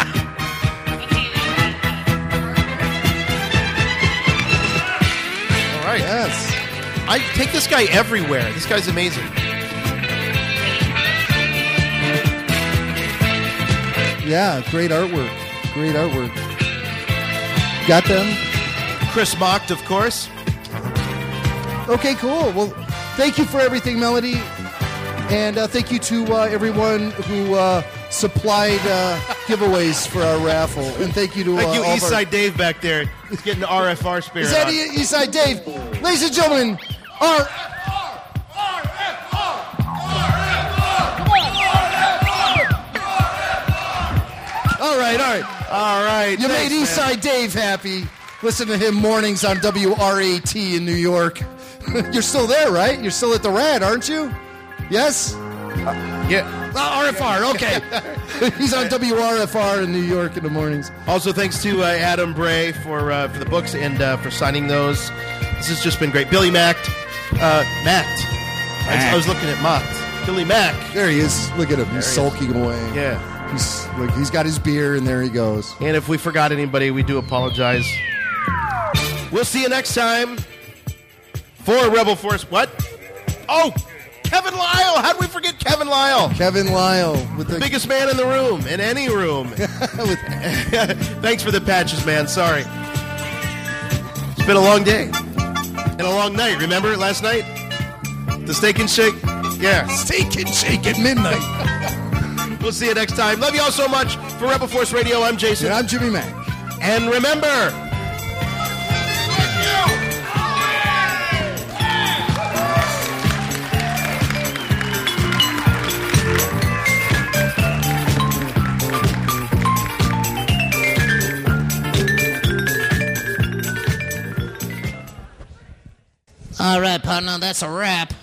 All right. Yes. I take this guy everywhere. This guy's amazing. Yeah, great artwork. Great artwork. Got them? Chris Mocked, of course. Okay, cool. Well, thank you for everything, Melody. And thank you to everyone who supplied giveaways for our raffle. And thank you to Thank you, all of our- Eastside Dave back there. He's getting the RFR spirit Is that on. Eastside Dave? Ladies and gentlemen, our... All right. You Thanks, made Eastside Dave happy. Listen to him mornings on WRAT in New York. You're still there, right? You're still at the Rad, aren't you? Yes? Yeah. RFR, okay. He's on WRFR in New York in the mornings. Also, thanks to Adam Bray for the books and for signing those. This has just been great. Billy Mack. I was looking at Macht. Billy Mack. There he is. Look at him. He's sulking away. Yeah. He's got his beer, and there he goes. And if we forgot anybody, we do apologize. We'll see you next time for Rebel Force. What? Oh, Kevin Lyle. How did we forget Kevin Lyle? Kevin Lyle. With the biggest man in the room, in any room. Thanks for the patches, man. Sorry. It's been a long day. And a long night. Remember last night? The Steak and Shake? Yeah. Steak and Shake at midnight. We'll see you next time. Love you all so much. For Rebel Force Radio, I'm Jason. And I'm Jimmy Mack. And remember... All right, partner, that's a wrap.